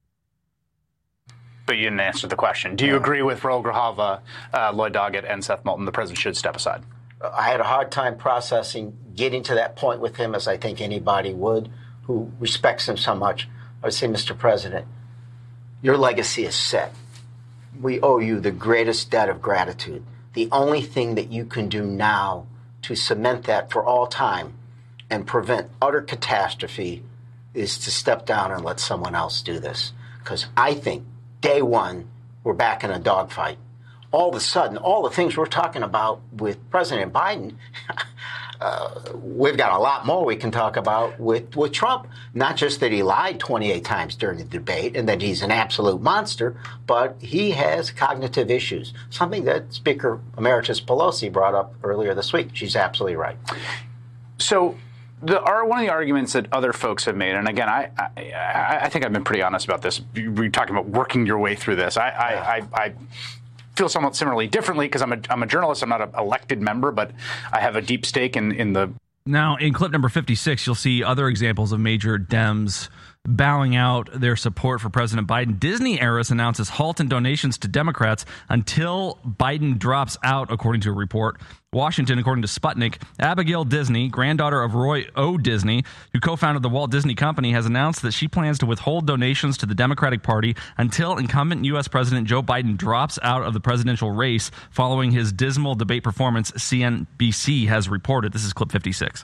But you didn't answer the question. Do you agree with Raul Grijalva, uh, Lloyd Doggett, and Seth Moulton? The president should step aside. I had a hard time processing getting to that point with him, as I think anybody would who respects him so much. I would say, Mister President, your legacy is set. We owe you the greatest debt of gratitude. The only thing that you can do now to cement that for all time and prevent utter catastrophe is to step down and let someone else do this. Because I think day one, we're back in a dogfight. All of a sudden, all the things we're talking about with President Biden, uh, we've got a lot more we can talk about with, with Trump. Not just that he lied twenty-eight times during the debate and that he's an absolute monster, but he has cognitive issues, something that Speaker Emeritus Pelosi brought up earlier this week. She's absolutely right. So the, are, one of the arguments that other folks have made, and again, I, I, I think I've been pretty honest about this. We're talking about working your way through this. I, I, I, I feel somewhat similarly differently because I'm a, I'm a journalist. I'm not an elected member, but I have a deep stake in, in the. Now, in clip number fifty-six, you'll see other examples of major Dems bowing out their support for President Biden. Disney heiress announces halt in donations to Democrats until Biden drops out, according to a report. Washington, according to Sputnik, Abigail Disney, granddaughter of Roy O. Disney, who co-founded the Walt Disney Company, has announced that she plans to withhold donations to the Democratic Party until incumbent U S. President Joe Biden drops out of the presidential race following his dismal debate performance, C N B C has reported. This is clip fifty-six.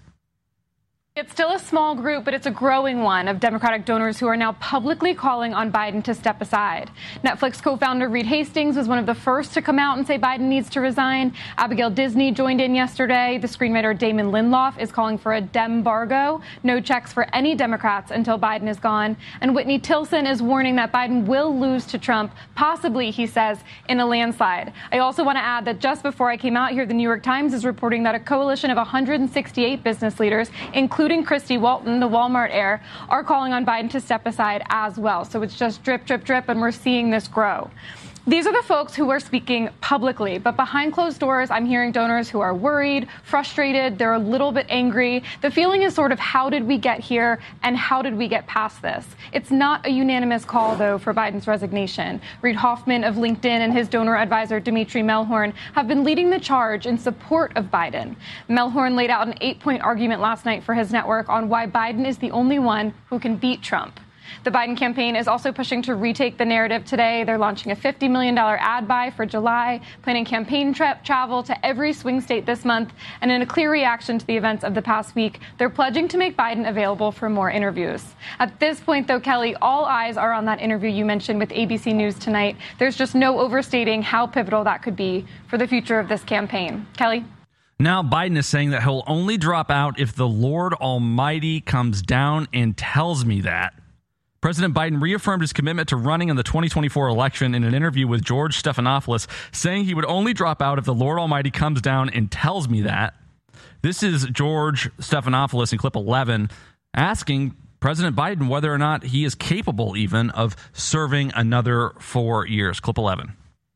It's still a small group, but it's a growing one of Democratic donors who are now publicly calling on Biden to step aside. Netflix co-founder Reed Hastings was one of the first to come out and say Biden needs to resign. Abigail Disney joined in yesterday. The screenwriter Damon Lindelof is calling for a Dembargo, no checks for any Democrats until Biden is gone. And Whitney Tilson is warning that Biden will lose to Trump, possibly, he says, in a landslide. I also want to add that just before I came out here, the New York Times is reporting that a coalition of one hundred sixty-eight business leaders, including including Christy Walton, the Walmart heir, are calling on Biden to step aside as well. So it's just drip, drip, drip, and we're seeing this grow. These are the folks who are speaking publicly, but behind closed doors, I'm hearing donors who are worried, frustrated, they're a little bit angry. The feeling is sort of, how did we get here and how did we get past this? It's not a unanimous call, though, for Biden's resignation. Reid Hoffman of LinkedIn and his donor advisor, Dimitri Melhorn, have been leading the charge in support of Biden. Melhorn laid out an eight-point argument last night for his network on why Biden is the only one who can beat Trump. The Biden campaign is also pushing to retake the narrative today. They're launching a fifty million dollars ad buy for July, planning campaign tra- travel to every swing state this month. And in a clear reaction to the events of the past week, they're pledging to make Biden available for more interviews. At this point, though, Kelly, all eyes are on that interview you mentioned with A B C News tonight. There's just no overstating how pivotal that could be for the future of this campaign. Kelly? Now Biden is saying that he'll only drop out if the Lord Almighty comes down and tells me that. President Biden reaffirmed his commitment to running in the twenty twenty-four election in an interview with George Stephanopoulos, saying he would only drop out if the Lord Almighty comes down and tells me that. This is George Stephanopoulos in clip eleven asking President Biden whether or not he is capable even of serving another four years. Clip eleven.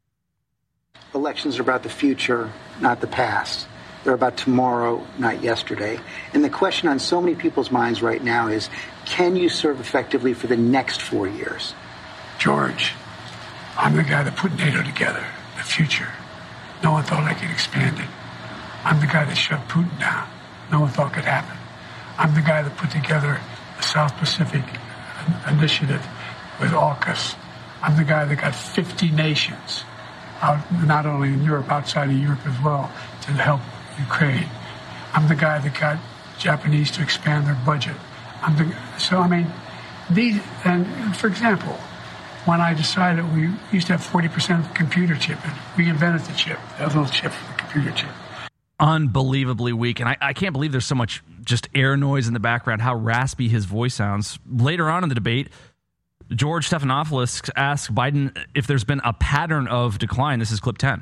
Elections are about the future, not the past. They're about tomorrow, not yesterday. And the question on so many people's minds right now is, can you serve effectively for the next four years? George, I'm the guy that put NATO together, the future. No one thought I could expand it. I'm the guy that shoved Putin down. No one thought could happen. I'm the guy that put together the South Pacific Initiative with AUKUS. I'm the guy that got fifty nations, out, not only in Europe, outside of Europe as well, to help Ukraine. I'm the guy that got Japanese to expand their budget. I'm the, so, I mean, these, and for example, when I decided we used to have forty percent of the computer chip, and we invented the chip, that little chip for the computer chip. Unbelievably weak. And I, I can't believe there's so much just air noise in the background, how raspy his voice sounds. Later on in the debate, George Stephanopoulos asked Biden if there's been a pattern of decline. This is clip ten.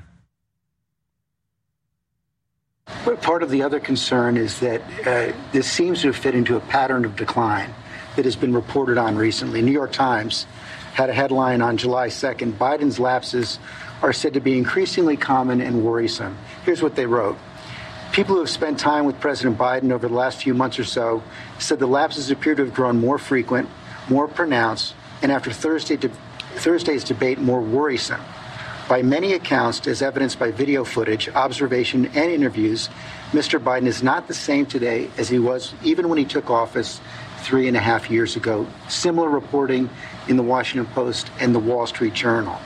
But part of the other concern is that uh, this seems to have fit into a pattern of decline that has been reported on recently. New York Times had a headline on July second, Biden's lapses are said to be increasingly common and worrisome. Here's what they wrote. People who have spent time with President Biden over the last few months or so said the lapses appear to have grown more frequent, more pronounced, and after Thursday de- Thursday's debate, more worrisome. By many accounts, as evidenced by video footage, observation, and interviews, Mister Biden is not the same today as he was even when he took office three and a half years ago. Similar reporting in the Washington Post and the Wall Street Journal.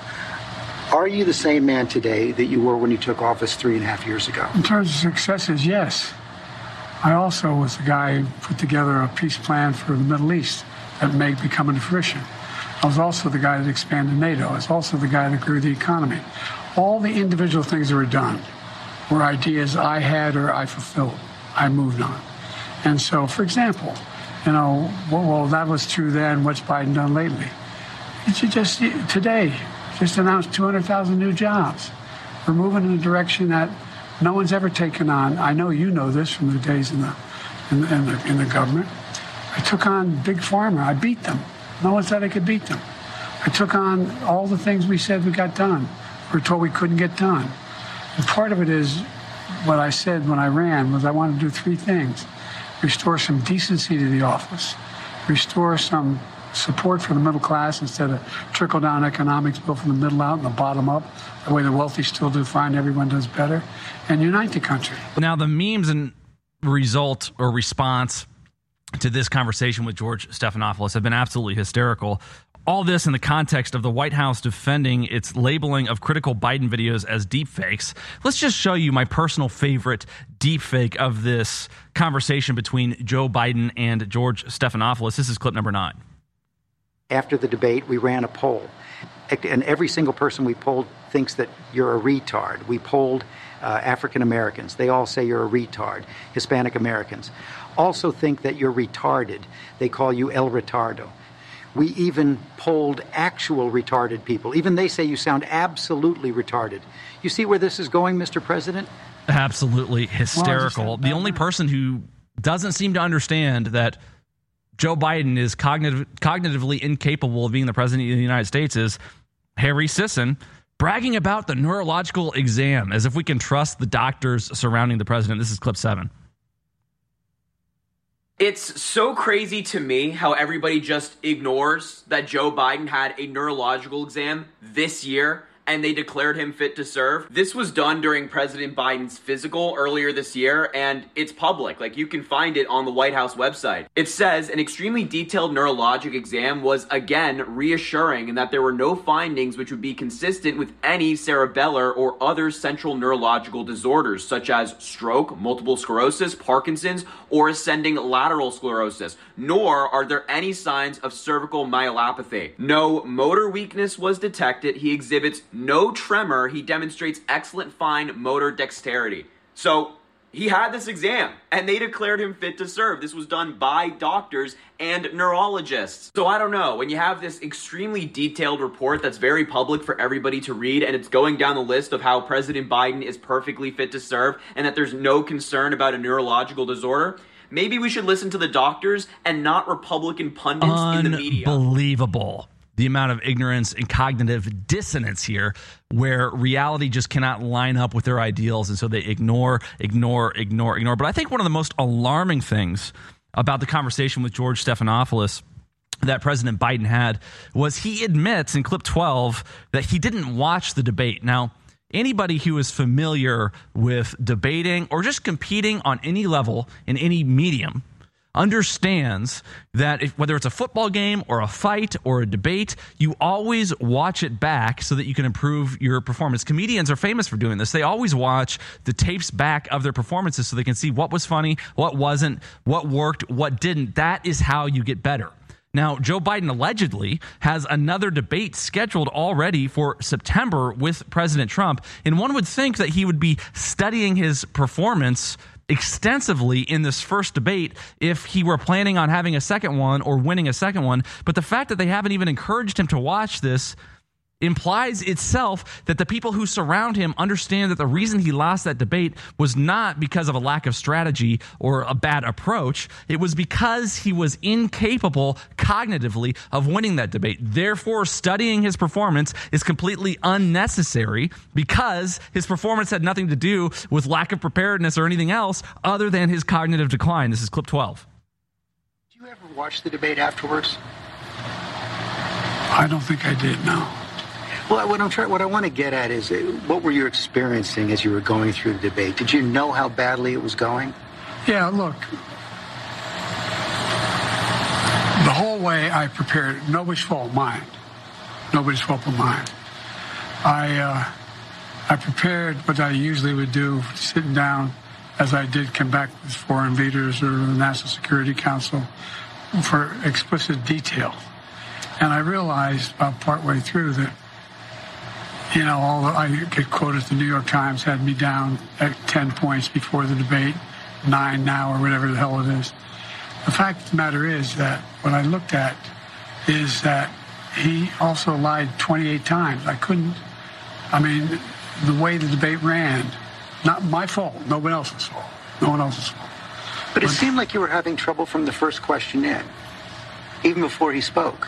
Are you the same man today that you were when you took office three and a half years ago? In terms of successes, yes. I also was the guy who put together a peace plan for the Middle East that may become into fruition. I was also the guy that expanded NATO. I was also the guy that grew the economy. All the individual things that were done were ideas I had or I fulfilled. I moved on. And so, for example, you know, well, well that was true then. What's Biden done lately? It's just today, just announced two hundred thousand new jobs. We're moving in a direction that no one's ever taken on. I know you know this from the days in the in the, in the, in the government. I took on Big Pharma. I beat them. No one said I could beat them. I took on all the things we said we got done. We were told we couldn't get done. And part of it is what I said when I ran was I wanted to do three things. Restore some decency to the office. Restore some support for the middle class instead of trickle-down economics built from the middle out and the bottom up. The way the wealthy still do fine, everyone does better. And unite the country. Now, the memes and result or response to this conversation with George Stephanopoulos have been absolutely hysterical. All this in the context of the White House defending its labeling of critical Biden videos as deepfakes. Let's just show you my personal favorite deepfake of this conversation between Joe Biden and George Stephanopoulos. This is clip number nine. After the debate, we ran a poll, and every single person we polled thinks that you're a retard. We polled uh, African Americans. They all say you're a retard. Hispanic Americans also think that you're retarded. They call you El Retardo. We even polled actual retarded people. Even they say you sound absolutely retarded. You see where this is going, Mister President? Absolutely hysterical. Well, the only person who doesn't seem to understand that Joe Biden is cognitive, cognitively incapable of being the president of the United States is Harry Sisson, bragging about the neurological exam as if we can trust the doctors surrounding the president. This is clip seven. It's so crazy to me how everybody just ignores that Joe Biden had a neurological exam this year and they declared him fit to serve. This was done during President Biden's physical earlier this year, and it's public. Like, you can find it on the White House website. It says an extremely detailed neurologic exam was, again, reassuring in that there were no findings which would be consistent with any cerebellar or other central neurological disorders, such as stroke, multiple sclerosis, Parkinson's, or ascending lateral sclerosis, nor are there any signs of cervical myelopathy. No motor weakness was detected. He exhibits no tremor. He demonstrates excellent fine motor dexterity. So he had this exam and they declared him fit to serve. This was done by doctors and neurologists. So I don't know, when you have this extremely detailed report that's very public for everybody to read, and it's going down the list of how President Biden is perfectly fit to serve and that there's no concern about a neurological disorder, maybe we should listen to the doctors and not Republican pundits in the media. Unbelievable. The amount of ignorance and cognitive dissonance here, where reality just cannot line up with their ideals. And so they ignore, ignore, ignore, ignore. But I think one of the most alarming things about the conversation with George Stephanopoulos that President Biden had was he admits in clip twelve that he didn't watch the debate. Now, anybody who is familiar with debating or just competing on any level in any medium understands that if, whether it's a football game or a fight or a debate, you always watch it back so that you can improve your performance. Comedians are famous for doing this. They always watch the tapes back of their performances so they can see what was funny, what wasn't, what worked, what didn't. That is how you get better. Now, Joe Biden allegedly has another debate scheduled already for September with President Trump, and one would think that he would be studying his performance extensively in this first debate if he were planning on having a second one or winning a second one. But the fact that they haven't even encouraged him to watch this implies itself that the people who surround him understand that the reason he lost that debate was not because of a lack of strategy or a bad approach. It was because he was incapable cognitively of winning that debate. Therefore, studying his performance is completely unnecessary because his performance had nothing to do with lack of preparedness or anything else other than his cognitive decline. This is clip twelve. Did you ever watch the debate afterwards? I don't think I did, no. Well, what I'm trying, what I want to get at is, uh, what were you experiencing as you were going through the debate? Did you know how badly it was going? Yeah, look, the whole way I prepared, nobody's fault, mine. Nobody's fault but mine. I, uh, I prepared what I usually would do, sitting down, as I did come back with foreign leaders or the National Security Council, for explicit detail. And I realized about partway through that, you know, all the, I get quoted, the New York Times had me down at ten points before the debate, nine now or whatever the hell it is. The fact of the matter is that what I looked at is that he also lied twenty-eight times. I couldn't, I mean, the way the debate ran, not my fault, no one else's fault. No one else's fault. But it but, seemed like you were having trouble from the first question in, even before he spoke.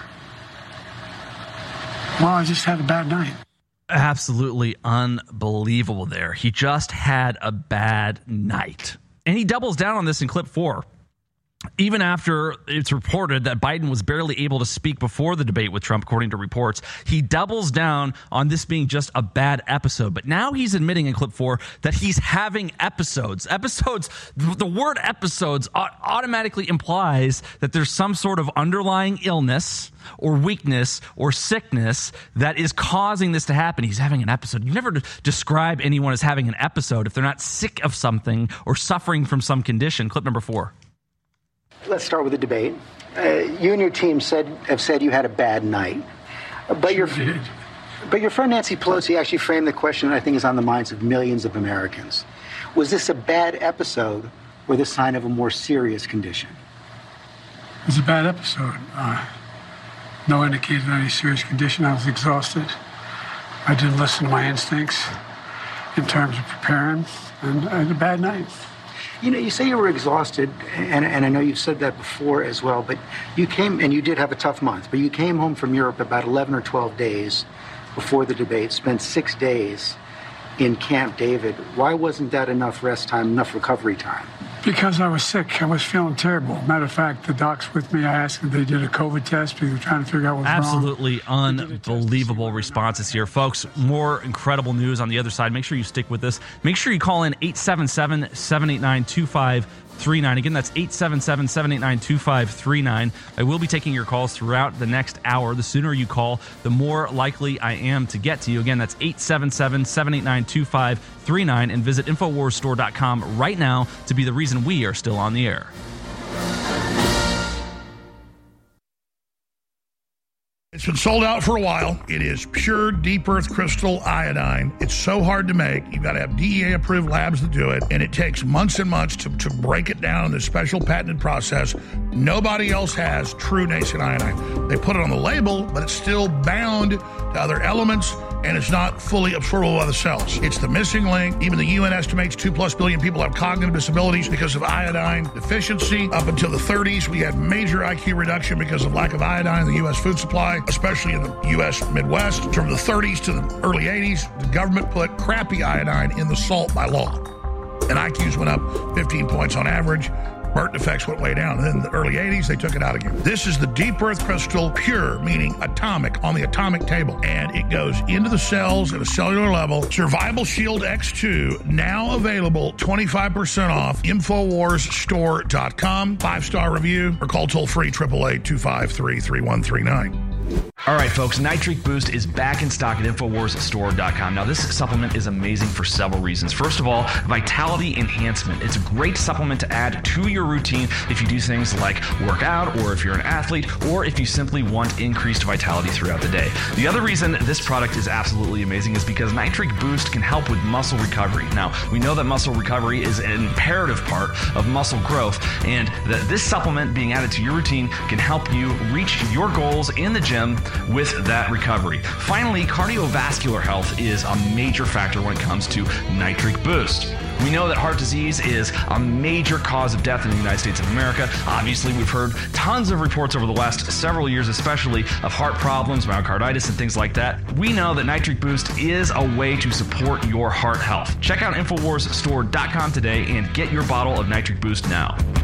Well, I just had a bad night. Absolutely unbelievable there. He just had a bad night. And he doubles down on this in clip four. Even after it's reported that Biden was barely able to speak before the debate with Trump, according to reports, he doubles down on this being just a bad episode. But now he's admitting in clip four that he's having episodes. Episodes, the word episodes automatically implies that there's some sort of underlying illness or weakness or sickness that is causing this to happen. He's having an episode. You never describe anyone as having an episode if they're not sick of something or suffering from some condition. Clip number four. Let's start with the debate. Uh, you and your team said have said you had a bad night, but your but your friend Nancy Pelosi actually framed the question that I think is on the minds of millions of Americans. Was this a bad episode or the sign of a more serious condition? It was a bad episode. Uh, no indication of any serious condition. I was exhausted. I didn't listen to my instincts in terms of preparing, and I had a bad night. You know, you say you were exhausted, and, and I know you've said that before as well, but you came, and you did have a tough month, but you came home from Europe about eleven or twelve days before the debate, spent six days in Camp David. Why wasn't that enough rest time, enough recovery time? Because I was sick. I was feeling terrible. Matter of fact, the docs with me, I asked if they did a COVID test because they were trying to figure out what was Absolutely wrong. Absolutely unbelievable responses here. Folks, more incredible news on the other side. Make sure you stick with this. Make sure you call in eight seven seven, seven eight nine, two five three nine. Again, that's eight seven seven, seven eight nine, two five three nine. I will be taking your calls throughout the next hour. The sooner you call, the more likely I am to get to you. Again, that's eight seven seven, seven eight nine, two five three nine. And visit infowars store dot com right now to be the reason we are still on the air. It's been sold out for a while. It is pure deep earth crystal iodine. It's so hard to make. You've got to have D E A approved labs that do it. And it takes months and months to, to break it down in this special patented process. Nobody else has true nascent iodine. They put it on the label, but it's still bound to other elements, and it's not fully absorbable by the cells. It's the missing link. Even the U N estimates two plus billion people have cognitive disabilities because of iodine deficiency. Up until the thirties, we had major I Q reduction because of lack of iodine in the U S food supply, especially in the U S Midwest. From the thirties to the early eighties, the government put crappy iodine in the salt by law. And I Qs went up fifteen points on average. Burton effects went way down. And then in the early eighties, they took it out again. This is the deep earth crystal pure, meaning atomic, on the atomic table. And it goes into the cells at a cellular level. Survival Shield X two, now available twenty-five percent off. infowars store dot com. Five-star review or call toll-free, eight eight eight, two five three, three one three nine. All right, folks, Nitric Boost is back in stock at Infowars Store dot com. Now, this supplement is amazing for several reasons. First of all, vitality enhancement. It's a great supplement to add to your routine if you do things like work out, or if you're an athlete, or if you simply want increased vitality throughout the day. The other reason this product is absolutely amazing is because Nitric Boost can help with muscle recovery. Now, we know that muscle recovery is an imperative part of muscle growth, and that this supplement being added to your routine can help you reach your goals in the gym with that recovery. Finally, cardiovascular health is a major factor when it comes to Nitric Boost. We know that heart disease is a major cause of death in the United States of America. Obviously, we've heard tons of reports over the last several years, especially of heart problems, myocarditis, and things like that. We know that Nitric Boost is a way to support your heart health. Check out Infowars Store dot com today and get your bottle of Nitric Boost now.